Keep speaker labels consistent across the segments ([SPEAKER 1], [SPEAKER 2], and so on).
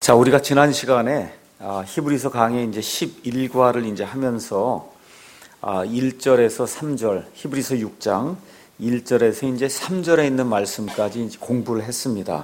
[SPEAKER 1] 자, 우리가 지난 시간에 히브리서 강의 이제 11과를 이제 하면서 1절에서 3절, 히브리서 6장 1절에서 이제 3절에 있는 말씀까지 이제 공부를 했습니다.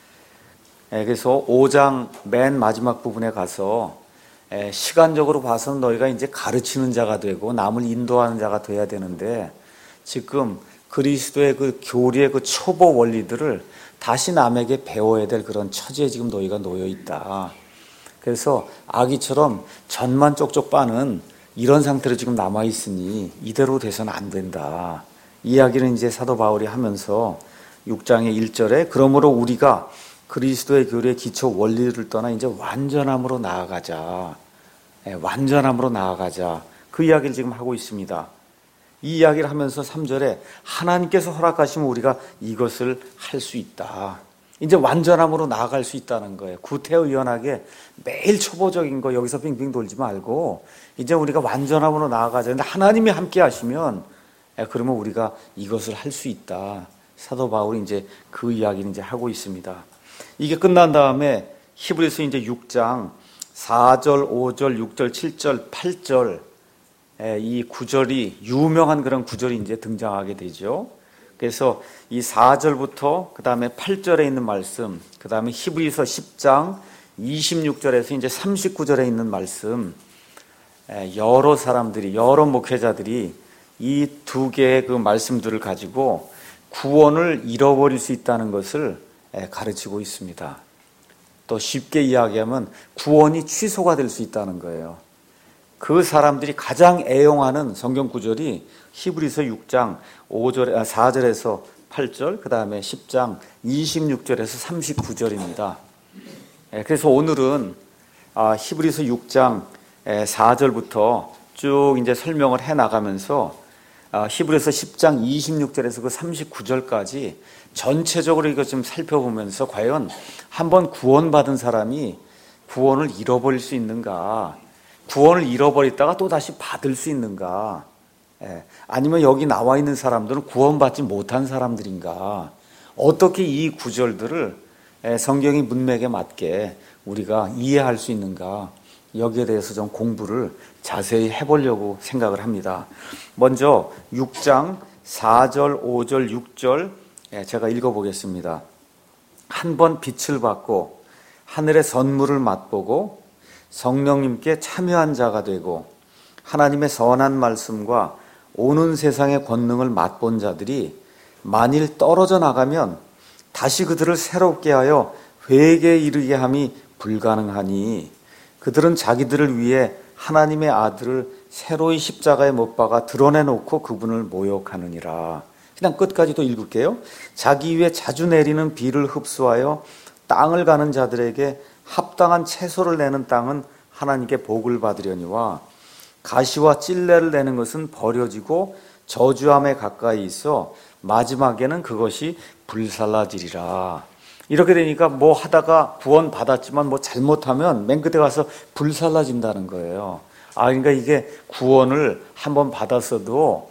[SPEAKER 1] 그래서 5장 맨 마지막 부분에 가서 시간적으로 봐서는 너희가 이제 가르치는 자가 되고 남을 인도하는 자가 돼야 되는데, 지금 그리스도의 그 교리의 그 초보 원리들을 다시 남에게 배워야 될 그런 처지에 지금 너희가 놓여 있다. 그래서 아기처럼 전만 쪽쪽 빠는 이런 상태로 지금 남아 있으니 이대로 돼서는 안 된다. 이야기는 이제 사도 바울이 하면서 6장의 1절에 그러므로 우리가 그리스도의 교리의 기초 원리를 떠나 이제 완전함으로 나아가자. 완전함으로 나아가자. 그 이야기를 지금 하고 있습니다. 이 이야기를 하면서 3절에 하나님께서 허락하시면 우리가 이것을 할 수 있다. 이제 완전함으로 나아갈 수 있다는 거예요. 구태의연하게 매일 초보적인 거 여기서 빙빙 돌지 말고 이제 우리가 완전함으로 나아가자. 근데 하나님이 함께 하시면 그러면 우리가 이것을 할 수 있다. 사도 바울이 이제 그 이야기를 이제 하고 있습니다. 이게 끝난 다음에 히브리서 이제 6장 4절, 5절, 6절, 7절, 8절 이 구절이 유명한 그런 구절이 이제 등장하게 되죠. 그래서 이 4절부터 그 다음에 8절에 있는 말씀, 그 다음에 히브리서 10장 26절에서 이제 39절에 있는 말씀, 여러 사람들이, 여러 목회자들이 이 두 개의 그 말씀들을 가지고 구원을 잃어버릴 수 있다는 것을 가르치고 있습니다. 또 쉽게 이야기하면 구원이 취소가 될 수 있다는 거예요. 그 사람들이 가장 애용하는 성경 구절이 히브리서 6장 4절에서 8절, 그 다음에 10장 26절에서 39절입니다. 그래서 오늘은 히브리서 6장 4절부터 쭉 이제 설명을 해 나가면서 히브리서 10장 26절에서 그 39절까지 전체적으로 이거 좀 살펴보면서 과연 한번 구원받은 사람이 구원을 잃어버릴 수 있는가? 구원을 잃어버렸다가 또 다시 받을 수 있는가? 아니면 여기 나와 있는 사람들은 구원받지 못한 사람들인가? 어떻게 이 구절들을 성경의 문맥에 맞게 우리가 이해할 수 있는가? 여기에 대해서 좀 공부를 자세히 해보려고 생각을 합니다. 먼저 6장 4절, 5절, 6절 제가 읽어보겠습니다. 한 번 빛을 받고 하늘의 선물을 맛보고 성령님께 참여한 자가 되고 하나님의 선한 말씀과 오는 세상의 권능을 맛본 자들이 만일 떨어져 나가면 다시 그들을 새롭게 하여 회개에 이르게 함이 불가능하니 그들은 자기들을 위해 하나님의 아들을 새로이 십자가에 못 박아 드러내놓고 그분을 모욕하느니라. 그냥 끝까지도 읽을게요. 자기 위에 자주 내리는 비를 흡수하여 땅을 가는 자들에게 합당한 채소를 내는 땅은 하나님께 복을 받으려니와 가시와 찔레를 내는 것은 버려지고 저주함에 가까이 있어 마지막에는 그것이 불살라지리라. 이렇게 되니까 뭐 하다가 구원 받았지만 뭐 잘못하면 맨 끝에 가서 불살라진다는 거예요. 그러니까 이게 구원을 한번 받았어도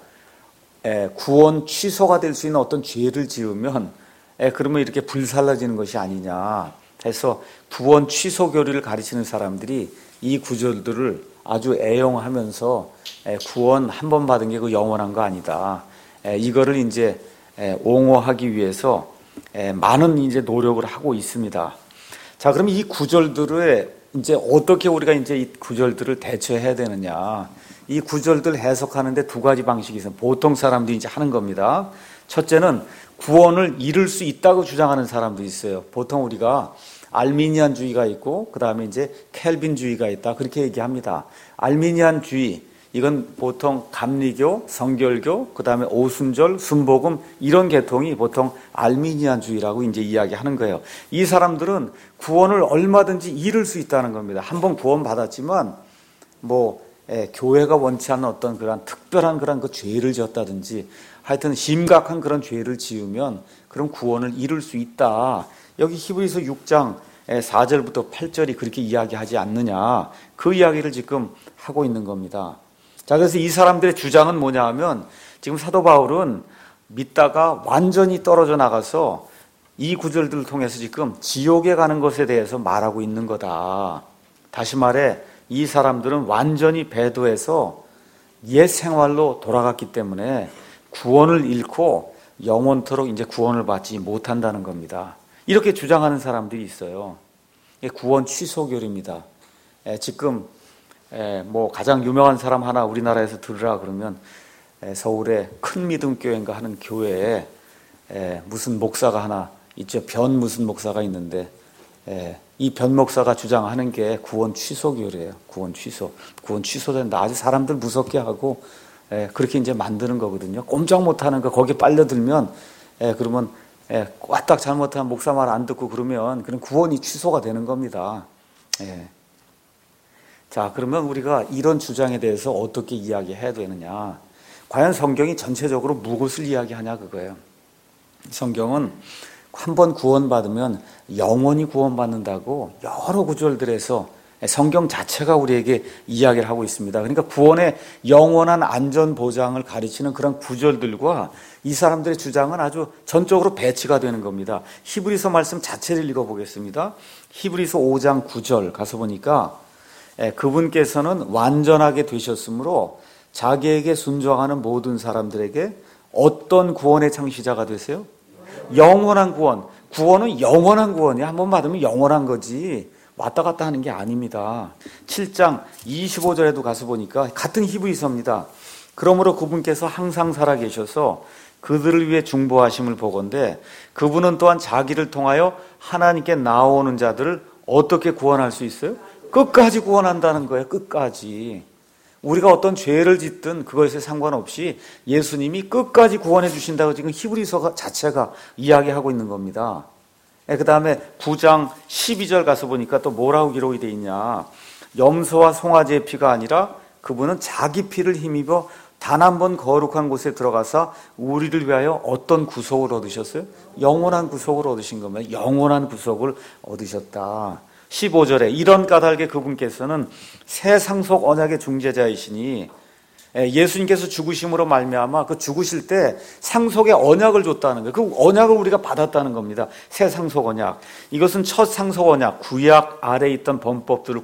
[SPEAKER 1] 구원 취소가 될 수 있는 어떤 죄를 지으면 그러면 이렇게 불살라지는 것이 아니냐 해서 구원 취소 교리를 가르치는 사람들이 이 구절들을 아주 애용하면서 구원 한 번 받은 게 그 영원한 거 아니다. 이거를 이제 옹호하기 위해서 많은 이제 노력을 하고 있습니다. 자, 그럼 이 구절들을 이제 어떻게 우리가 이제 이 구절들을 대처해야 되느냐? 이 구절들 해석하는데 두 가지 방식이 있어요. 보통 사람들이 이제 하는 겁니다. 첫째는 구원을 잃을 수 있다고 주장하는 사람도 있어요. 보통 우리가 알미니안주의가 있고 그 다음에 이제 켈빈주의가 있다 그렇게 얘기합니다. 알미니안주의 이건 보통 감리교, 성결교, 그 다음에 오순절, 순복음 이런 계통이 보통 알미니안주의라고 이제 이야기하는 거예요. 이 사람들은 구원을 얼마든지 잃을 수 있다는 겁니다. 한번 구원 받았지만 교회가 원치 않는 어떤 그런 특별한 그런 그 죄를 지었다든지 하여튼 심각한 그런 죄를 지으면 그럼 구원을 잃을 수 있다. 여기 히브리서 6장 4절부터 8절이 그렇게 이야기하지 않느냐. 그 이야기를 지금 하고 있는 겁니다. 자, 그래서 이 사람들의 주장은 뭐냐 하면 지금 사도 바울은 믿다가 완전히 떨어져 나가서 이 구절들을 통해서 지금 지옥에 가는 것에 대해서 말하고 있는 거다. 다시 말해 이 사람들은 완전히 배도해서 옛 생활로 돌아갔기 때문에 구원을 잃고 영원토록 이제 구원을 받지 못한다는 겁니다. 이렇게 주장하는 사람들이 있어요. 구원 취소교리입니다. 지금 뭐 가장 유명한 사람 하나 우리나라에서 들으라 그러면 서울의 큰 믿음 교회인가 하는 교회에 무슨 목사가 하나 있죠. 변 무슨 목사가 있는데 이 변 목사가 주장하는 게 구원 취소교리예요. 구원 취소된다. 아주 사람들 무섭게 하고 그렇게 이제 만드는 거거든요. 꼼짝 못하는 거 거기에 빨려들면 그러면 까딱 잘못하면 목사 말 안 듣고 그러면 그런 구원이 취소가 되는 겁니다. 자, 그러면 우리가 이런 주장에 대해서 어떻게 이야기해야 되느냐? 과연 성경이 전체적으로 무엇을 이야기하냐 그거예요. 성경은 한 번 구원받으면 영원히 구원받는다고 여러 구절들에서 성경 자체가 우리에게 이야기를 하고 있습니다. 그러니까 구원의 영원한 안전 보장을 가르치는 그런 구절들과 이 사람들의 주장은 아주 전적으로 배치가 되는 겁니다. 히브리서 말씀 자체를 읽어보겠습니다. 히브리서 5장 9절 가서 보니까 그분께서는 완전하게 되셨으므로 자기에게 순종하는 모든 사람들에게 어떤 구원의 창시자가 되세요? 영원한 구원. 구원은 영원한 구원이야. 한번 받으면 영원한 거지. 왔다 갔다 하는 게 아닙니다. 7장 25절에도 가서 보니까 같은 히브리서입니다. 그러므로 그분께서 항상 살아계셔서 그들을 위해 중보하심을 보건대 그분은 또한 자기를 통하여 하나님께 나오는 자들을 어떻게 구원할 수 있어요? 끝까지 구원한다는 거예요. 끝까지. 우리가 어떤 죄를 짓든 그것에 상관없이 예수님이 끝까지 구원해 주신다고 지금 히브리서 자체가 이야기하고 있는 겁니다. 그 다음에 9장 12절 가서 보니까 또 뭐라고 기록이 되어 있냐. 염소와 송아지의 피가 아니라 그분은 자기 피를 힘입어 단 한 번 거룩한 곳에 들어가서 우리를 위하여 어떤 구속을 얻으셨어요? 영원한 구속을 얻으신 겁니다. 영원한 구속을 얻으셨다. 15절에 이런 까닭에 그분께서는 새 상속 언약의 중재자이시니 예수님께서 죽으심으로 말미암아 그 죽으실 때 상속의 언약을 줬다는 거예요. 그 언약을 우리가 받았다는 겁니다. 새 상속 언약. 이것은 첫 상속 언약, 구약 아래에 있던 범법들을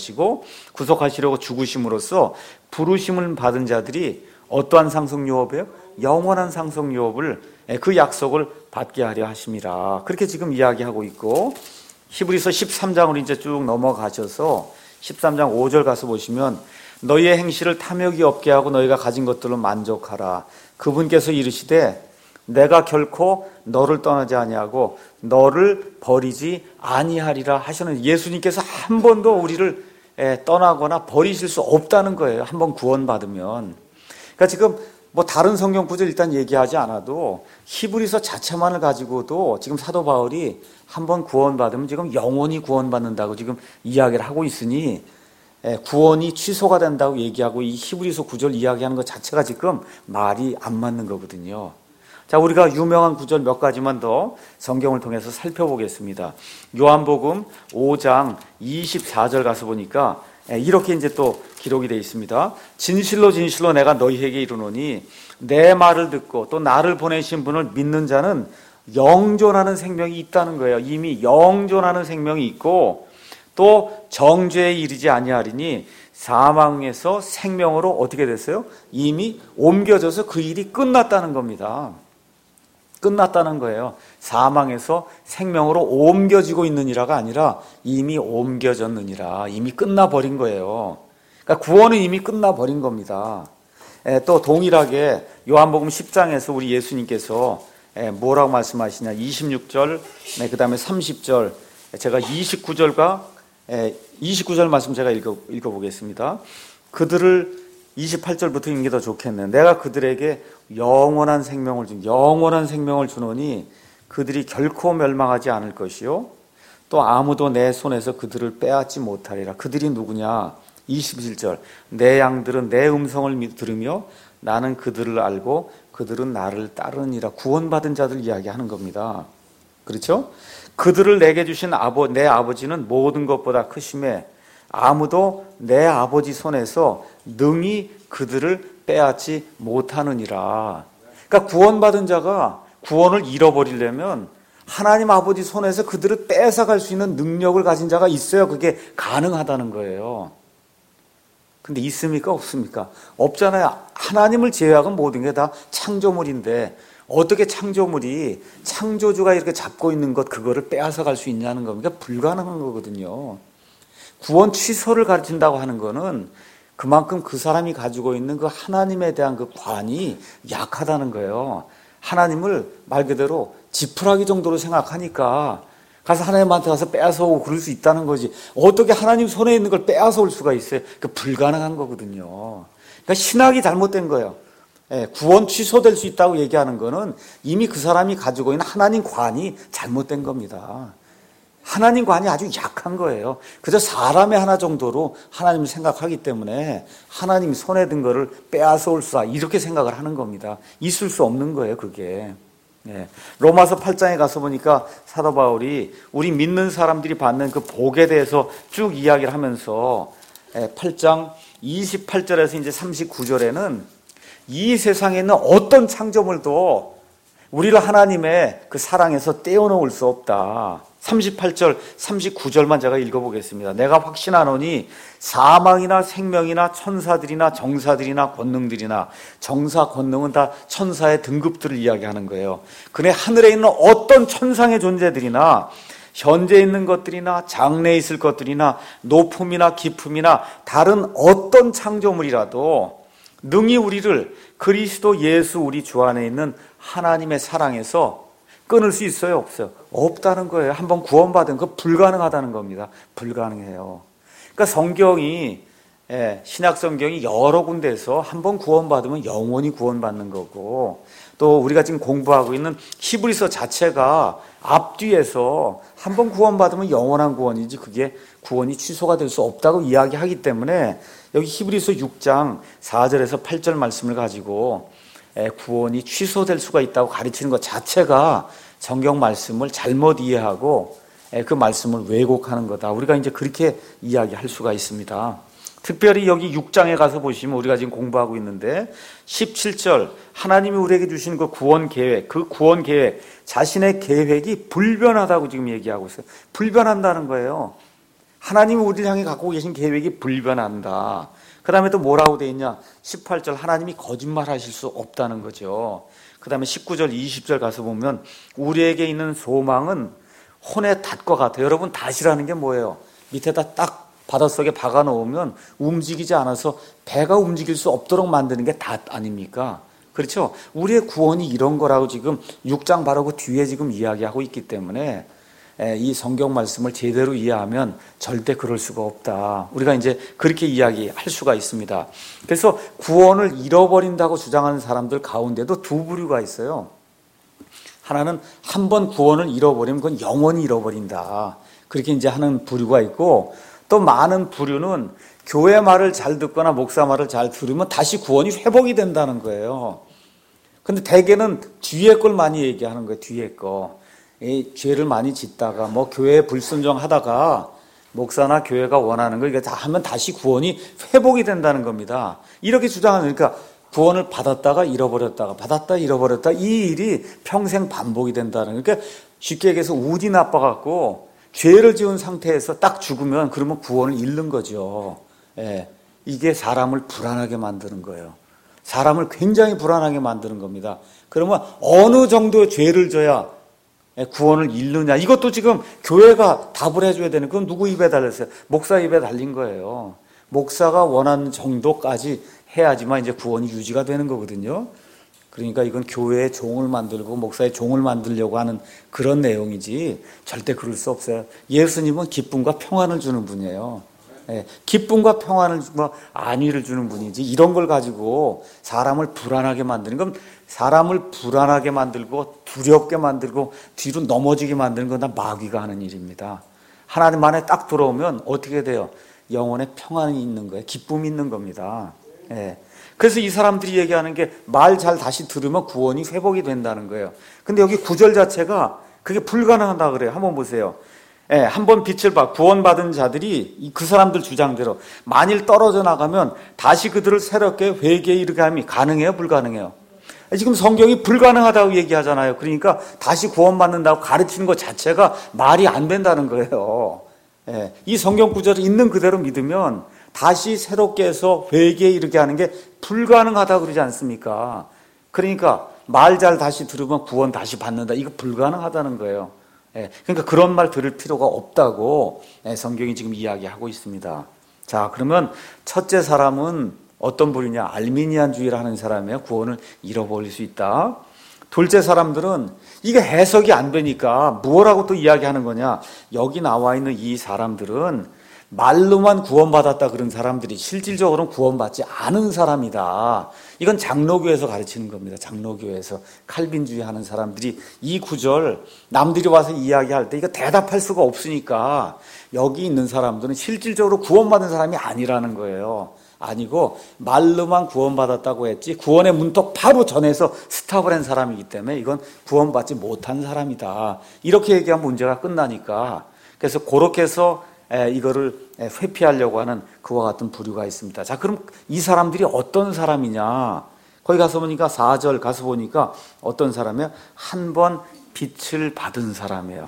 [SPEAKER 1] 구속하시려고 죽으심으로써 부르심을 받은 자들이 어떠한 상속 유업이에요? 영원한 상속 유업을 그 약속을 받게 하려 하심이라. 그렇게 지금 이야기하고 있고 히브리서 13장으로 이제 쭉 넘어가셔서 13장 5절 가서 보시면 너희의 행실을 탐욕이 없게 하고 너희가 가진 것들로 만족하라. 그분께서 이르시되 내가 결코 너를 떠나지 아니하고 너를 버리지 아니하리라 하시는 예수님께서 한 번도 우리를 떠나거나 버리실 수 없다는 거예요. 한 번 구원받으면. 그러니까 지금 뭐 다른 성경 구절 일단 얘기하지 않아도 히브리서 자체만을 가지고도 지금 사도 바울이 한번 구원받으면 지금 영원히 구원받는다고 지금 이야기를 하고 있으니 구원이 취소가 된다고 얘기하고 이 히브리서 구절 이야기하는 것 자체가 지금 말이 안 맞는 거거든요. 자, 우리가 유명한 구절 몇 가지만 더 성경을 통해서 살펴보겠습니다. 요한복음 5장 24절 가서 보니까 이렇게 이제 또 기록이 되어 있습니다. 진실로 진실로 내가 너희에게 이르노니 내 말을 듣고 또 나를 보내신 분을 믿는 자는 영존하는 생명이 있다는 거예요. 이미 영존하는 생명이 있고 또 정죄에 이르지 아니하리니 사망에서 생명으로 어떻게 됐어요? 이미 옮겨져서 그 일이 끝났다는 겁니다. 끝났다는 거예요. 사망에서 생명으로 옮겨지고 있느니라가 아니라 이미 옮겨졌느니라. 이미 끝나버린 거예요. 그러니까 구원은 이미 끝나버린 겁니다. 또 동일하게 요한복음 10장에서 우리 예수님께서 뭐라고 말씀하시냐. 26절, 그 다음에 30절, 제가 29절 말씀 제가 읽어보겠습니다. 그들을 28절부터 읽는 게 더 좋겠네. 내가 그들에게 영원한 생명을 주노니 그들이 결코 멸망하지 않을 것이요 또 아무도 내 손에서 그들을 빼앗지 못하리라. 그들이 누구냐? 27절 내 양들은 내 음성을 들으며 나는 그들을 알고 그들은 나를 따르니라. 구원받은 자들 이야기하는 겁니다. 그렇죠? 그들을 내게 주신 내 아버지는 모든 것보다 크심에 아무도 내 아버지 손에서 능히 그들을 빼앗지 못하느니라. 그러니까 구원받은 자가 구원을 잃어버리려면 하나님 아버지 손에서 그들을 뺏어갈 수 있는 능력을 가진 자가 있어야 그게 가능하다는 거예요. 근데 있습니까? 없습니까? 없잖아요. 하나님을 제외하고 모든 게 다 창조물인데 어떻게 창조물이 창조주가 이렇게 잡고 있는 것 그거를 빼앗아갈 수 있냐는 겁니까? 불가능한 거거든요. 구원 취소를 가르친다고 하는 거는 그만큼 그 사람이 가지고 있는 그 하나님에 대한 그 관이 약하다는 거예요. 하나님을 말 그대로 지푸라기 정도로 생각하니까 가서 하나님한테 가서 빼앗아오고 그럴 수 있다는 거지. 어떻게 하나님 손에 있는 걸 빼앗아올 수가 있어요? 그 불가능한 거거든요. 그러니까 신학이 잘못된 거예요. 구원 취소될 수 있다고 얘기하는 거는 이미 그 사람이 가지고 있는 하나님 관이 잘못된 겁니다. 하나님 관이 아주 약한 거예요. 그저 사람의 하나 정도로 하나님을 생각하기 때문에 하나님이 손에 든 거를 빼앗아올 수다 이렇게 생각을 하는 겁니다. 있을 수 없는 거예요, 그게. 로마서 8장에 가서 보니까 사도 바울이 우리 믿는 사람들이 받는 그 복에 대해서 쭉 이야기를 하면서 8장 28절에서 이제 39절에는 이 세상에 있는 어떤 창조물도 우리를 하나님의 그 사랑에서 떼어놓을 수 없다. 38절, 39절만 제가 읽어보겠습니다. 내가 확신하노니 사망이나 생명이나 천사들이나 정사들이나 권능들이나 정사, 권능은 다 천사의 등급들을 이야기하는 거예요. 그네 하늘에 있는 어떤 천상의 존재들이나 현재 있는 것들이나 장래에 있을 것들이나 높음이나 깊음이나 다른 어떤 창조물이라도 능히 우리를 그리스도 예수 우리 주 안에 있는 하나님의 사랑에서 끊을 수 있어요? 없어요? 없다는 거예요. 한번 구원받은 거 불가능하다는 겁니다. 불가능해요. 그러니까 성경이 신약 성경이 여러 군데에서 한번 구원받으면 영원히 구원받는 거고 또 우리가 지금 공부하고 있는 히브리서 자체가 앞뒤에서 한번 구원받으면 영원한 구원이지 그게 구원이 취소가 될 수 없다고 이야기하기 때문에 여기 히브리서 6장 4절에서 8절 말씀을 가지고 구원이 취소될 수가 있다고 가르치는 것 자체가 성경 말씀을 잘못 이해하고 그 말씀을 왜곡하는 거다. 우리가 이제 그렇게 이야기할 수가 있습니다. 특별히 여기 6장에 가서 보시면 우리가 지금 공부하고 있는데 17절 하나님이 우리에게 주신 그 구원 계획, 그 구원 계획 자신의 계획이 불변하다고 지금 얘기하고 있어요. 불변한다는 거예요. 하나님이 우리를 향해 갖고 계신 계획이 불변한다. 그 다음에 또 뭐라고 돼 있냐? 18절 하나님이 거짓말하실 수 없다는 거죠. 그 다음에 19절 20절 가서 보면 우리에게 있는 소망은 혼의 닷과 같아요. 여러분 닷이라는 게 뭐예요? 밑에다 딱 바닷속에 박아 놓으면 움직이지 않아서 배가 움직일 수 없도록 만드는 게 닷 아닙니까? 그렇죠? 우리의 구원이 이런 거라고 지금 6장 바로 그 뒤에 지금 이야기하고 있기 때문에 이 성경 말씀을 제대로 이해하면 절대 그럴 수가 없다. 우리가 이제 그렇게 이야기할 수가 있습니다. 그래서 구원을 잃어버린다고 주장하는 사람들 가운데도 두 부류가 있어요. 하나는 한 번 구원을 잃어버리면 그건 영원히 잃어버린다. 그렇게 이제 하는 부류가 있고 또 많은 부류는 교회 말을 잘 듣거나 목사 말을 잘 들으면 다시 구원이 회복이 된다는 거예요. 근데 대개는 뒤에 걸 많이 얘기하는 거예요. 뒤에 거. 이 죄를 많이 짓다가 뭐 교회에 불순종하다가 목사나 교회가 원하는 거 이거 다 하면 다시 구원이 회복이 된다는 겁니다. 이렇게 주장하니까 구원을 받았다가 잃어버렸다가 받았다 잃어버렸다 이 일이 평생 반복이 된다는 그러니까 쉽게 얘기해서 운이 나빠갖고 죄를 지은 상태에서 딱 죽으면 그러면 구원을 잃는 거죠. 이게 사람을 불안하게 만드는 거예요. 사람을 굉장히 불안하게 만드는 겁니다. 그러면 어느 정도의 죄를 져야 구원을 잃느냐. 이것도 지금 교회가 답을 해줘야 되는 그건 누구 입에 달렸어요? 목사 입에 달린 거예요. 목사가 원하는 정도까지 해야지만 이제 구원이 유지가 되는 거거든요. 그러니까 이건 교회의 종을 만들고 목사의 종을 만들려고 하는 그런 내용이지 절대 그럴 수 없어요. 예수님은 기쁨과 평안을 주는 분이에요. 기쁨과 평안을 주고 안위를 주는 분이지 이런 걸 가지고 사람을 불안하게 만드는 건 사람을 불안하게 만들고 두렵게 만들고 뒤로 넘어지게 만드는 건 다 마귀가 하는 일입니다. 하나님 안에 딱 들어오면 어떻게 돼요? 영혼에 평안이 있는 거예요. 기쁨이 있는 겁니다. 그래서 이 사람들이 얘기하는 게 말 잘 다시 들으면 구원이 회복이 된다는 거예요. 근데 여기 구절 자체가 그게 불가능하다 그래요. 한번 보세요. 한번 빛을 봐 구원받은 자들이 그 사람들 주장대로 만일 떨어져 나가면 다시 그들을 새롭게 회개에 이르게 함이 가능해요? 불가능해요? 지금 성경이 불가능하다고 얘기하잖아요. 그러니까 다시 구원받는다고 가르치는 것 자체가 말이 안 된다는 거예요. 예, 이 성경 구절을 있는 그대로 믿으면 다시 새롭게 해서 회개에 이르게 하는 게 불가능하다고 그러지 않습니까? 그러니까 말 잘 다시 들으면 구원 다시 받는다. 이거 불가능하다는 거예요. 예, 그러니까 그런 말 들을 필요가 없다고 성경이 지금 이야기하고 있습니다. 자, 그러면 첫째 사람은 어떤 분이냐? 알미니안주의라는 사람이에요. 구원을 잃어버릴 수 있다. 둘째 사람들은 이게 해석이 안 되니까 뭐라고 또 이야기하는 거냐? 여기 나와 있는 이 사람들은 말로만 구원받았다 그런 사람들이 실질적으로는 구원받지 않은 사람이다. 이건 장로교에서 가르치는 겁니다. 장로교에서 칼빈주의 하는 사람들이 이 구절 남들이 와서 이야기할 때 이거 대답할 수가 없으니까 여기 있는 사람들은 실질적으로 구원받은 사람이 아니라는 거예요. 아니고 말로만 구원받았다고 했지 구원의 문턱 바로 전에서 스탑을 한 사람이기 때문에 이건 구원받지 못한 사람이다. 이렇게 얘기하면 문제가 끝나니까 그래서 그렇게 해서 이거를 회피하려고 하는 그와 같은 부류가 있습니다. 자, 그럼 이 사람들이 어떤 사람이냐? 거기 가서 보니까 4절 가서 보니까 어떤 사람이에요? 한 번 빛을 받은 사람이에요.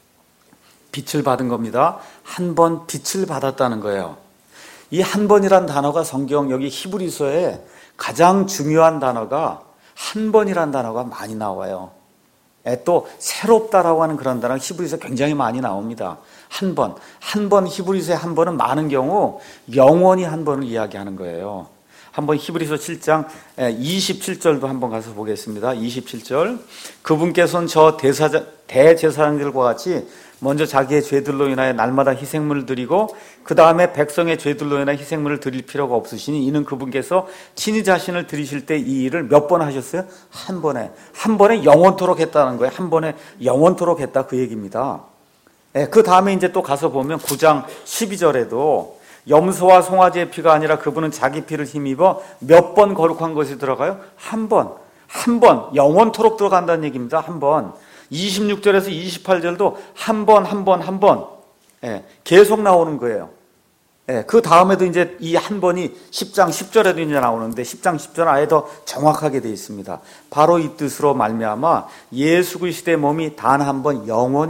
[SPEAKER 1] 빛을 받은 겁니다. 한 번 빛을 받았다는 거예요. 이 한 번이란 단어가 성경 여기 히브리서에 가장 중요한 단어가 한 번이란 단어가 많이 나와요. 또 새롭다라고 하는 그런 단어가 히브리서 굉장히 많이 나옵니다. 한 번 히브리서의 한 번은 많은 경우 영원히 한 번을 이야기하는 거예요. 한번 히브리서 7장 27절도 한번 가서 보겠습니다. 27절 그분께서는 저 대제사장들과 같이 먼저 자기의 죄들로 인하여 날마다 희생물을 드리고 그 다음에 백성의 죄들로 인하여 희생물을 드릴 필요가 없으시니 이는 그분께서 친히 자신을 드리실 때 이 일을 몇 번 하셨어요? 한 번에 영원토록 했다는 거예요. 한 번에 영원토록 했다 그 얘기입니다. 그 다음에 이제 또 가서 보면 9장 12절에도 염소와 송아지의 피가 아니라 그분은 자기 피를 힘입어 몇 번 거룩한 것이 들어가요? 한 번 영원토록 들어간다는 얘기입니다. 한 번. 26절에서 28절도 한 번 계속 나오는 거예요. 그 다음에도 이제 이 한 번이 10장 10절에도 이제 나오는데 10장 10절은 아예 더 정확하게 되어 있습니다. 바로 이 뜻으로 말미암아 예수 그리스도의 몸이 단 한 번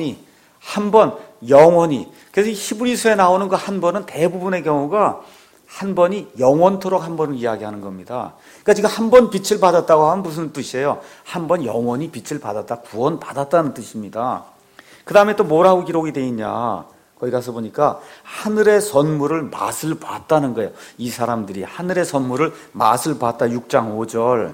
[SPEAKER 1] 영원히 그래서 히브리서에 나오는 그 한 번은 대부분의 경우가 한 번이 영원토록 한 번을 이야기하는 겁니다. 그러니까 지금 한 번 빛을 받았다고 하면 무슨 뜻이에요? 한 번 영원히 빛을 받았다, 구원 받았다는 뜻입니다. 그 다음에 또 뭐라고 기록이 되어 있냐? 거기 가서 보니까 하늘의 선물을 맛을 봤다는 거예요. 이 사람들이 하늘의 선물을 맛을 봤다. 6장 5절.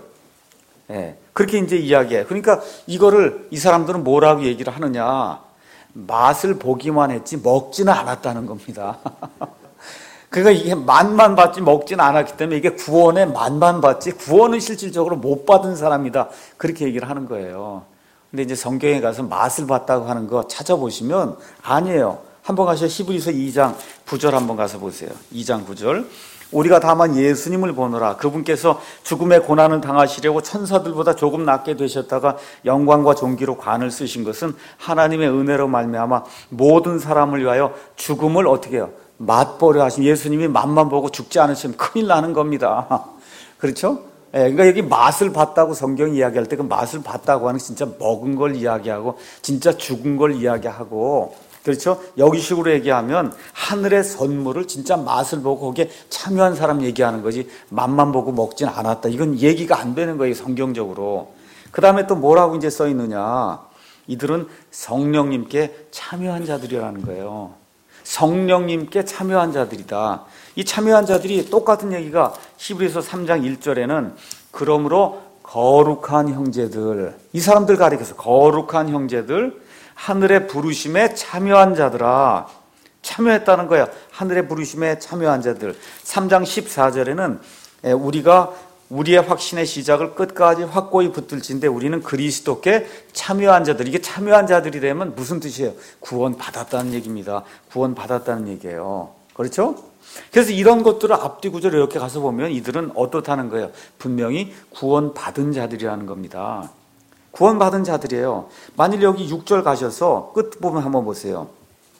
[SPEAKER 1] 그렇게 이제 이야기해요. 그러니까 이거를 이 사람들은 뭐라고 얘기를 하느냐? 맛을 보기만 했지 먹지는 않았다는 겁니다. 그러니까 이게 맛만 받지 먹지는 않았기 때문에 이게 구원의 맛만 받지 구원은 실질적으로 못 받은 사람이다. 그렇게 얘기를 하는 거예요. 근데 이제 성경에 가서 맛을 봤다고 하는 거 찾아보시면 아니에요. 한번 가셔 히브리서 2장 9절 한번 가서 보세요. 2장 9절. 우리가 다만 예수님을 보노라. 그분께서 죽음의 고난을 당하시려고 천사들보다 조금 낫게 되셨다가 영광과 존귀로 관을 쓰신 것은 하나님의 은혜로 말미암아 모든 사람을 위하여 죽음을 어떻게 해요? 맛보려 하신 예수님이 맛만 보고 죽지 않으시면 큰일 나는 겁니다. 그렇죠? 그러니까 여기 맛을 봤다고 성경이 이야기할 때 그 맛을 봤다고 하는 진짜 먹은 걸 이야기하고 진짜 죽은 걸 이야기하고 그렇죠? 여기 식으로 얘기하면 하늘의 선물을 진짜 맛을 보고 거기에 참여한 사람 얘기하는 거지 맛만 보고 먹진 않았다. 이건 얘기가 안 되는 거예요, 성경적으로. 그 다음에 또 뭐라고 이제 써 있느냐? 이들은 성령님께 참여한 자들이라는 거예요. 성령님께 참여한 자들이다. 이 참여한 자들이 똑같은 얘기가 히브리서 3장 1절에는 그러므로 거룩한 형제들, 이 사람들 가리켜서 거룩한 형제들, 하늘의 부르심에 참여한 자들아. 참여했다는 거야. 하늘의 부르심에 참여한 자들. 3장 14절에는 우리가 우리의 확신의 시작을 끝까지 확고히 붙들진데 우리는 그리스도께 참여한 자들. 이게 참여한 자들이 되면 무슨 뜻이에요? 구원 받았다는 얘기입니다. 구원 받았다는 얘기예요. 그렇죠? 그래서 이런 것들을 앞뒤 구절을 이렇게 가서 보면 이들은 어떻다는 거예요? 분명히 구원 받은 자들이라는 겁니다. 구원 받은 자들이에요. 만일 여기 6절 가셔서 끝 부분 한번 보세요.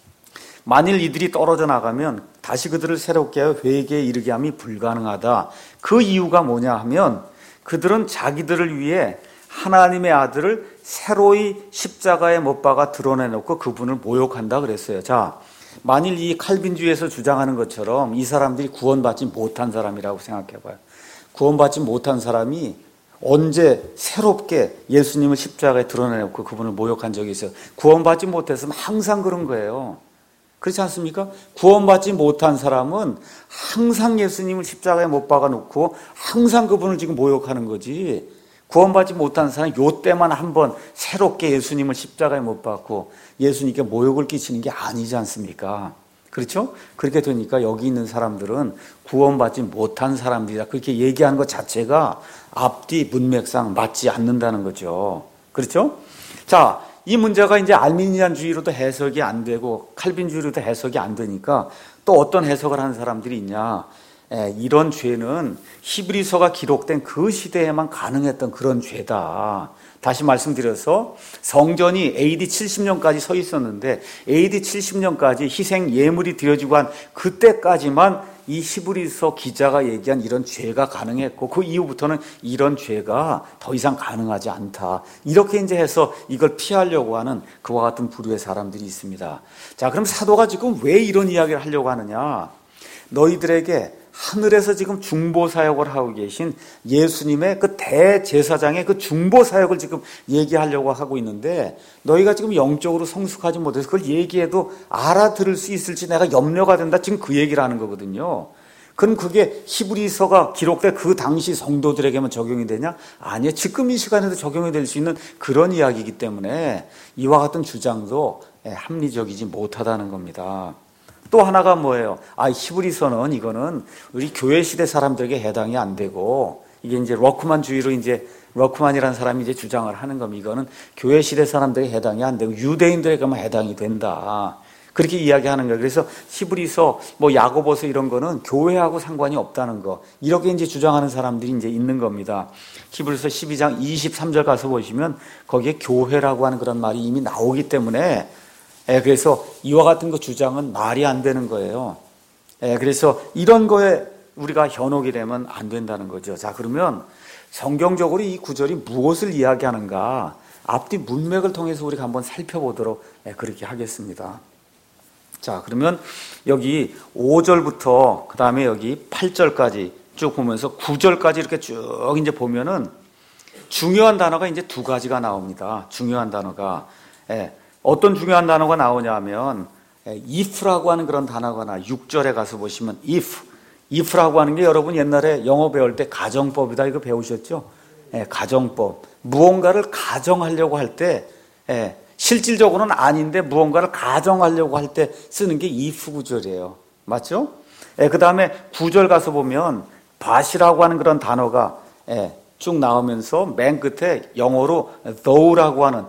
[SPEAKER 1] 만일 이들이 떨어져 나가면 다시 그들을 새롭게 하여 회개에 이르게 함이 불가능하다. 그 이유가 뭐냐 하면 그들은 자기들을 위해 하나님의 아들을 새로이 십자가에 못 박아 드러내놓고 그분을 모욕한다 그랬어요. 자, 만일 이 칼빈주의에서 주장하는 것처럼 이 사람들이 구원받지 못한 사람이라고 생각해봐요. 구원받지 못한 사람이 언제 새롭게 예수님을 십자가에 드러내놓고 그분을 모욕한 적이 있어요? 구원받지 못했으면 항상 그런 거예요. 그렇지 않습니까? 구원받지 못한 사람은 항상 예수님을 십자가에 못 박아놓고 항상 그분을 지금 모욕하는 거지. 구원받지 못한 사람은 요때만 한번 새롭게 예수님을 십자가에 못 박고 예수님께 모욕을 끼치는 게 아니지 않습니까? 그렇죠? 그렇게 되니까 여기 있는 사람들은 구원받지 못한 사람들이다. 그렇게 얘기하는 것 자체가 앞뒤 문맥상 맞지 않는다는 거죠. 그렇죠? 자, 이 문제가 이제 알미니안주의로도 해석이 안 되고 칼빈주의로도 해석이 안 되니까 또 어떤 해석을 하는 사람들이 있냐. 이런 죄는 히브리서가 기록된 그 시대에만 가능했던 그런 죄다. 다시 말씀드려서 성전이 AD 70년까지 서 있었는데 AD 70년까지 희생 예물이 드려지고 한 그때까지만 이 히브리서 기자가 얘기한 이런 죄가 가능했고 그 이후부터는 이런 죄가 더 이상 가능하지 않다. 이렇게 이제 해서 이걸 피하려고 하는 그와 같은 부류의 사람들이 있습니다. 자, 그럼 사도가 지금 왜 이런 이야기를 하려고 하느냐? 너희들에게 하늘에서 지금 중보 사역을 하고 계신 예수님의 그 대제사장의 그 중보 사역을 지금 얘기하려고 하고 있는데 너희가 지금 영적으로 성숙하지 못해서 그걸 얘기해도 알아들을 수 있을지 내가 염려가 된다. 지금 그 얘기를 하는 거거든요. 그럼 그게 히브리서가 기록된 그 당시 성도들에게만 적용이 되냐? 아니요. 지금 이 시간에도 적용이 될 수 있는 그런 이야기이기 때문에 이와 같은 주장도 합리적이지 못하다는 겁니다. 또 하나가 뭐예요? 히브리서는 이거는 우리 교회 시대 사람들에게 해당이 안 되고 이게 이제 러크만주의로 이제 러크만이라는 사람이 이제 주장을 하는 겁니다. 이거는 교회 시대 사람들에게 해당이 안 되고 유대인들에게만 해당이 된다. 그렇게 이야기하는 거예요. 그래서 히브리서, 야고보서 이런 거는 교회하고 상관이 없다는 거. 이렇게 이제 주장하는 사람들이 이제 있는 겁니다. 히브리서 12장 23절 가서 보시면 거기에 교회라고 하는 그런 말이 이미 나오기 때문에 그래서 이와 같은 그 주장은 말이 안 되는 거예요. 그래서 이런 거에 우리가 현혹이 되면 안 된다는 거죠. 자, 그러면 성경적으로 이 구절이 무엇을 이야기하는가? 앞뒤 문맥을 통해서 우리가 한번 살펴보도록 그렇게 하겠습니다. 자, 그러면 여기 5절부터 그 다음에 여기 8절까지 쭉 보면서 9절까지 이렇게 쭉 이제 보면은 중요한 단어가 이제 두 가지가 나옵니다. 중요한 단어가. 어떤 중요한 단어가 나오냐 하면 if라고 하는 그런 단어가 나 6절에 가서 보시면 if라고 하는 게 여러분 옛날에 영어 배울 때 가정법이다 이거 배우셨죠? 가정법. 무언가를 가정하려고 할 때 실질적으로는 아닌데 무언가를 가정하려고 할 때 쓰는 게 if 구절이에요. 맞죠? 그 다음에 9절 가서 보면 but이라고 하는 그런 단어가 쭉 나오면서 맨 끝에 영어로 though라고 하는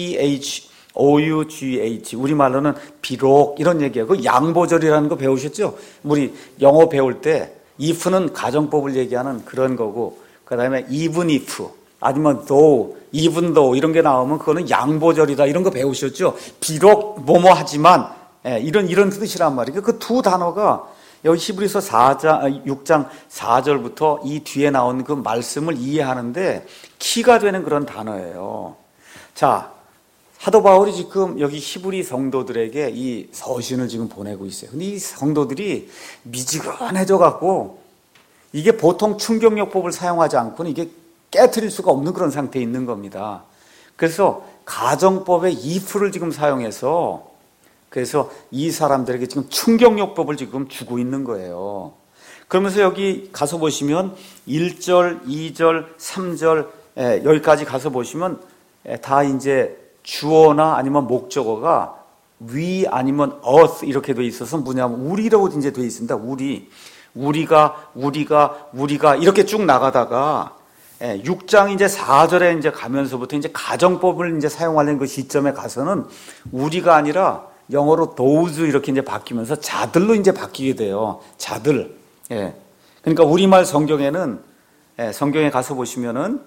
[SPEAKER 1] THOUGH 우리말로는 비록 이런 얘기예요. 그 양보절이라는 거 배우셨죠? 우리 영어 배울 때 if는 가정법을 얘기하는 그런 거고 그 다음에 even if 아니면 though, even though 이런 게 나오면 그거는 양보절이다 이런 거 배우셨죠? 비록 뭐뭐 하지만 이런 뜻이란 말이에요. 그 두 단어가 여기 히브리서 6장 4절부터 이 뒤에 나온 그 말씀을 이해하는데 키가 되는 그런 단어예요. 자, 사도 바울이 지금 여기 히브리 성도들에게 이 서신을 지금 보내고 있어요. 근데 이 성도들이 미지근해져 갖고 이게 보통 충격요법을 사용하지 않고는 이게 깨트릴 수가 없는 그런 상태에 있는 겁니다. 그래서 가정법의 if를 지금 사용해서 그래서 이 사람들에게 지금 충격요법을 지금 주고 있는 거예요. 그러면서 여기 가서 보시면 1절, 2절, 3절 여기까지 가서 보시면 다 이제 주어나 아니면 목적어가 we 아니면 us 이렇게 돼 있어서 뭐냐면 우리라고 이제 돼 있습니다. 우리가 이렇게 쭉 나가다가 6장 이제 4절에 이제 가면서부터 이제 가정법을 이제 사용하는 그 시점에 가서는 우리가 아니라 영어로 those 이렇게 이제 바뀌면서 자들로 이제 바뀌게 돼요. 자들. 그러니까 우리말 성경에는 성경에 가서 보시면은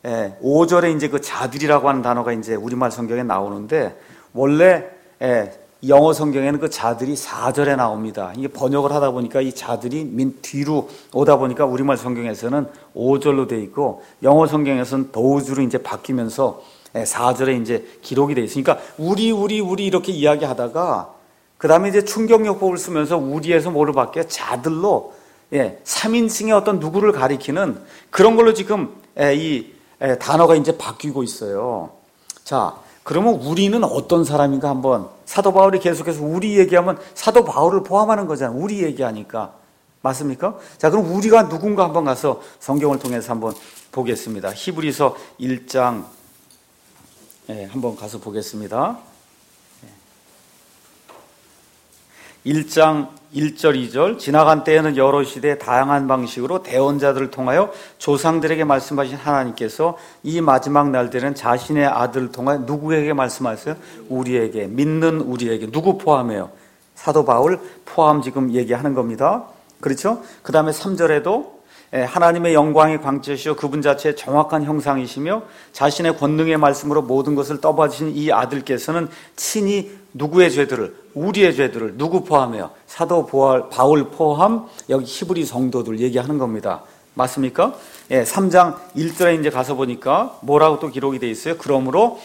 [SPEAKER 1] 5절에 이제 그 자들이라고 하는 단어가 이제 우리말 성경에 나오는데 원래 영어 성경에는 그 자들이 4절에 나옵니다. 이게 번역을 하다 보니까 이 자들이 맨 뒤로 오다 보니까 우리말 성경에서는 5절로 돼 있고 영어 성경에서는 those로 이제 바뀌면서 4절에 이제 기록이 돼 있으니까 우리 이렇게 이야기하다가 그 다음에 이제 충격요법을 쓰면서 우리에서 뭐를 바뀌어 자들로 3인칭의 어떤 누구를 가리키는 그런 걸로 지금 이 단어가 이제 바뀌고 있어요. 자, 그러면 우리는 어떤 사람인가 한번 사도 바울이 계속해서 우리 얘기하면 사도 바울을 포함하는 거잖아요. 우리 얘기하니까. 맞습니까? 자, 그럼 우리가 누군가 한번 가서 성경을 통해서 한번 보겠습니다. 히브리서 1장 한번 가서 보겠습니다. 1장 1절 2절 지나간 때에는 여러 시대 다양한 방식으로 대언자들을 통하여 조상들에게 말씀하신 하나님께서 이 마지막 날들은 자신의 아들을 통하여 누구에게 말씀하셨어요? 우리에게, 믿는 우리에게. 누구 포함해요? 사도 바울 포함 지금 얘기하는 겁니다. 그렇죠? 그 다음에 3절에도 하나님의 영광의 광채시여 그분 자체의 정확한 형상이시며 자신의 권능의 말씀으로 모든 것을 떠받으신 이 아들께서는 친히 누구의 죄들을, 우리의 죄들을 누구 포함해요? 사도 바울 포함 여기 히브리 성도들 얘기하는 겁니다. 맞습니까? 3장 1절에 이제 가서 보니까 뭐라고 또 기록이 되어 있어요? 그러므로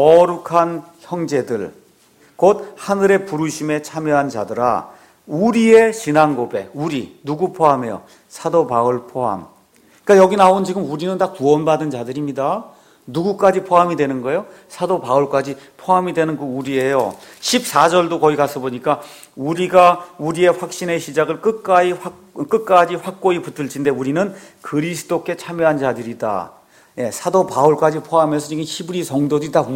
[SPEAKER 1] 거룩한 형제들 곧 하늘의 부르심에 참여한 자들아 우리의 신앙 고백, 우리 누구 포함해요? 사도 바울 포함. 그러니까 여기 나온 지금 우리는 다 구원받은 자들입니다. 누구까지 포함이 되는 거예요? 사도 바울까지 포함이 되는 그 우리예요. 14절도 거기 가서 보니까 우리가 우리의 확신의 시작을 끝까지 확고히 붙들진데 우리는 그리스도께 참여한 자들이다. 사도 바울까지 포함해서 지금 히브리 성도들이 다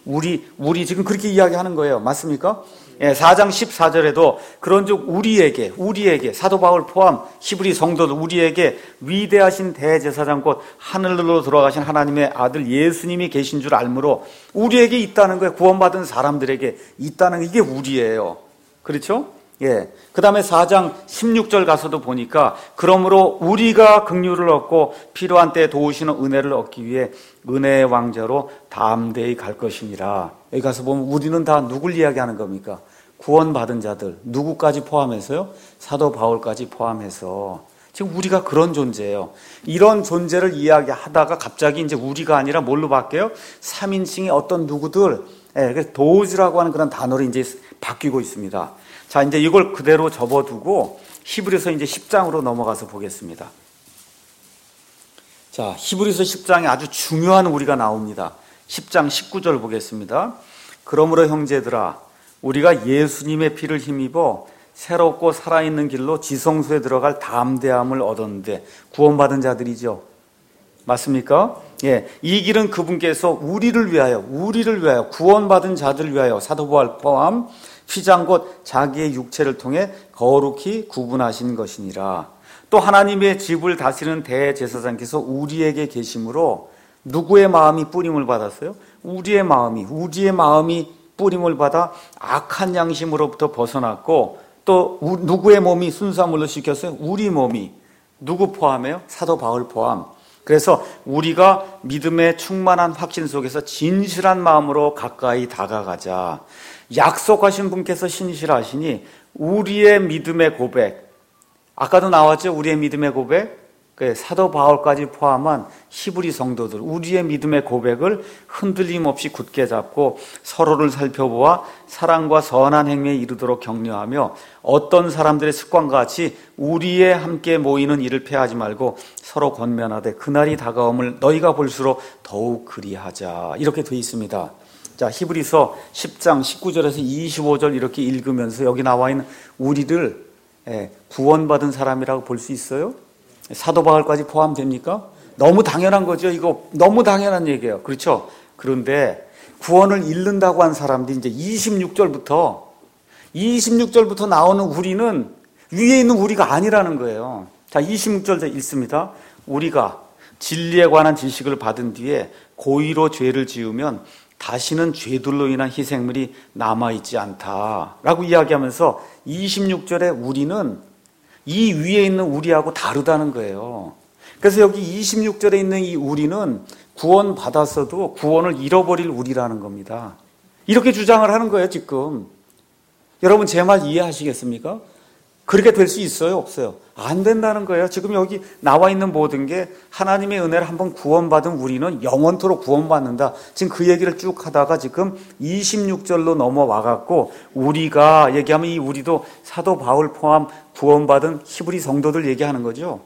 [SPEAKER 1] 우리 지금 그렇게 이야기하는 거예요. 맞습니까? 4장 14절에도 그런즉 우리에게 사도 바울 포함 히브리 성도들 우리에게 위대하신 대제사장 곧 하늘로 들어가신 하나님의 아들 예수님이 계신 줄 알므로 우리에게 있다는 거예요. 구원받은 사람들에게 있다는 이게 우리예요. 그렇죠? 그 다음에 4장 16절 가서도 보니까 그러므로 우리가 긍휼을 얻고 필요한 때에 도우시는 은혜를 얻기 위해 은혜의 왕자로 담대히 갈 것이니라. 여기 가서 보면 우리는 다 누굴 이야기하는 겁니까? 구원받은 자들 누구까지 포함해서요? 사도 바울까지 포함해서 지금 우리가 그런 존재예요. 이런 존재를 이야기하다가 갑자기 이제 우리가 아니라 뭘로 바뀌어요? 3인칭의 어떤 누구들 그래서 도우즈라고 하는 그런 단어로 이제 바뀌고 있습니다. 자, 이제 이걸 그대로 접어두고 히브리서 이제 10장으로 넘어가서 보겠습니다. 자, 히브리서 10장에 아주 중요한 우리가 나옵니다. 10장 19절 보겠습니다. 그러므로 형제들아, 우리가 예수님의 피를 힘입어 새롭고 살아있는 길로 지성소에 들어갈 담대함을 얻었는데 구원받은 자들이죠. 맞습니까? 이 길은 그분께서 우리를 위하여 구원받은 자들을 위하여 사도 바울 포함 휘장 곧 자기의 육체를 통해 거룩히 구분하신 것이니라. 또 하나님의 집을 다스리는 대제사장께서 우리에게 계심으로 누구의 마음이 뿌림을 받았어요? 우리의 마음이 뿌림을 받아 악한 양심으로부터 벗어났고 또 누구의 몸이 순수함으로 씻겼어요? 우리 몸이. 누구 포함해요? 사도 바울 포함. 그래서 우리가 믿음의 충만한 확신 속에서 진실한 마음으로 가까이 다가가자. 약속하신 분께서 신실하시니 우리의 믿음의 고백, 아까도 나왔죠? 우리의 믿음의 고백. 사도 바울까지 포함한 히브리 성도들 우리의 믿음의 고백을 흔들림 없이 굳게 잡고 서로를 살펴보아 사랑과 선한 행위에 이르도록 격려하며 어떤 사람들의 습관과 같이 우리의 함께 모이는 일을 폐하지 말고 서로 권면하되 그날이 다가옴을 너희가 볼수록 더욱 그리하자. 이렇게 되어 있습니다. 자, 히브리서 10장 19절에서 25절 이렇게 읽으면서 여기 나와 있는 우리를 구원받은 사람이라고 볼 수 있어요? 사도 바울까지 포함됩니까? 너무 당연한 거죠. 이거 너무 당연한 얘기예요. 그렇죠? 그런데 구원을 잃는다고 한 사람들이 이제 26절부터 나오는 우리는 위에 있는 우리가 아니라는 거예요. 자, 26절 읽습니다. 우리가 진리에 관한 지식을 받은 뒤에 고의로 죄를 지으면 다시는 죄들로 인한 희생물이 남아있지 않다라고 이야기하면서 26절에 우리는 이 위에 있는 우리하고 다르다는 거예요. 그래서 여기 26절에 있는 이 우리는 구원받았어도 구원을 잃어버릴 우리라는 겁니다. 이렇게 주장을 하는 거예요, 지금. 여러분 제 말 이해하시겠습니까? 그렇게 될 수 있어요? 없어요? 안 된다는 거예요. 지금 여기 나와 있는 모든 게 하나님의 은혜를 한번 구원받은 우리는 영원토록 구원받는다. 지금 그 얘기를 쭉 하다가 지금 26절로 넘어와 갖고 우리가 얘기하면 이 우리도 사도 바울 포함 구원받은 히브리 성도들 얘기하는 거죠.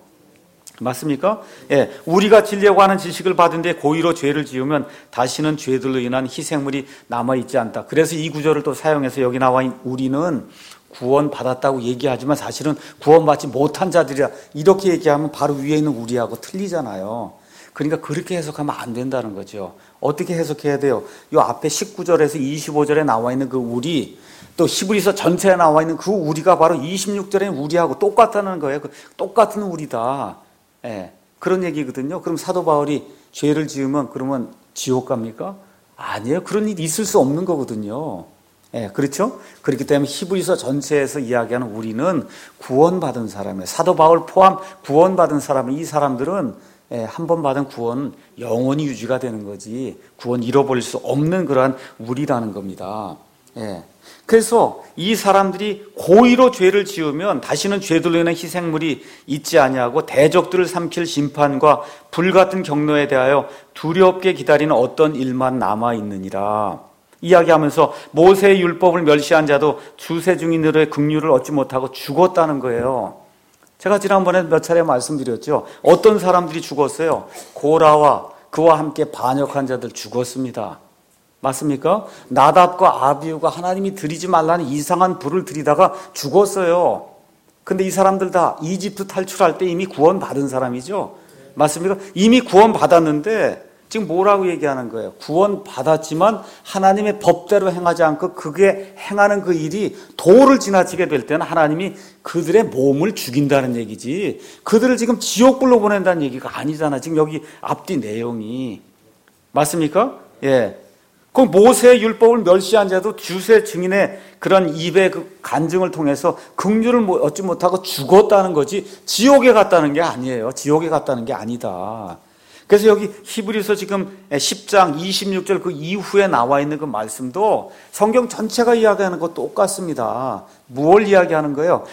[SPEAKER 1] 맞습니까? 예, 우리가 진리라고 하는 지식을 받은데 고의로 죄를 지으면 다시는 죄들로 인한 희생물이 남아있지 않다. 그래서 이 구절을 또 사용해서 여기 나와 있는 우리는 구원받았다고 얘기하지만 사실은 구원받지 못한 자들이라 이렇게 얘기하면 바로 위에 있는 우리하고 틀리잖아요. 그러니까 그렇게 해석하면 안 된다는 거죠. 어떻게 해석해야 돼요? 이 앞에 19절에서 25절에 나와 있는 그 우리, 또 히브리서 전체에 나와 있는 그 우리가 바로 26절에 우리하고 똑같다는 거예요. 똑같은 우리다. 예, 그런 얘기거든요. 그럼 사도 바울이 죄를 지으면 그러면 지옥 갑니까? 아니에요. 그런 일이 있을 수 없는 거거든요. 예, 그렇죠? 그렇기 때문에 히브리서 전체에서 이야기하는 우리는 구원받은 사람이에요. 사도 바울 포함 구원받은 사람은 이 사람들은 한 번 받은 구원은 영원히 유지가 되는 거지 구원 잃어버릴 수 없는 그러한 우리라는 겁니다. 예. 그래서 이 사람들이 고의로 죄를 지으면 다시는 죄들로 인한 희생물이 있지 아니하고 대적들을 삼킬 심판과 불같은 경로에 대하여 두렵게 기다리는 어떤 일만 남아있느니라 이야기하면서 모세의 율법을 멸시한 자도 주세 중인들의 긍휼을 얻지 못하고 죽었다는 거예요. 제가 지난번에 몇 차례 말씀드렸죠. 어떤 사람들이 죽었어요? 고라와 그와 함께 반역한 자들 죽었습니다. 맞습니까? 나답과 아비후가 하나님이 드리지 말라는 이상한 불을 들이다가 죽었어요. 근데 이 사람들 다 이집트 탈출할 때 이미 구원받은 사람이죠. 맞습니까? 이미 구원받았는데 지금 뭐라고 얘기하는 거예요? 구원받았지만 하나님의 법대로 행하지 않고 그게 행하는 그 일이 도를 지나치게 될 때는 하나님이 그들의 몸을 죽인다는 얘기지 그들을 지금 지옥불로 보낸다는 얘기가 아니잖아. 지금 여기 앞뒤 내용이. 맞습니까? 예. 그 모세의 율법을 멸시한 자도 주세 증인의 그런 입의 그 간증을 통해서 긍휼을 얻지 못하고 죽었다는 거지 지옥에 갔다는 게 아니에요. 지옥에 갔다는 게 아니다. 그래서 여기 히브리서 지금 10장 26절 그 이후에 나와 있는 그 말씀도 성경 전체가 이야기하는 것 똑같습니다. 무엇을 이야기하는 거예요?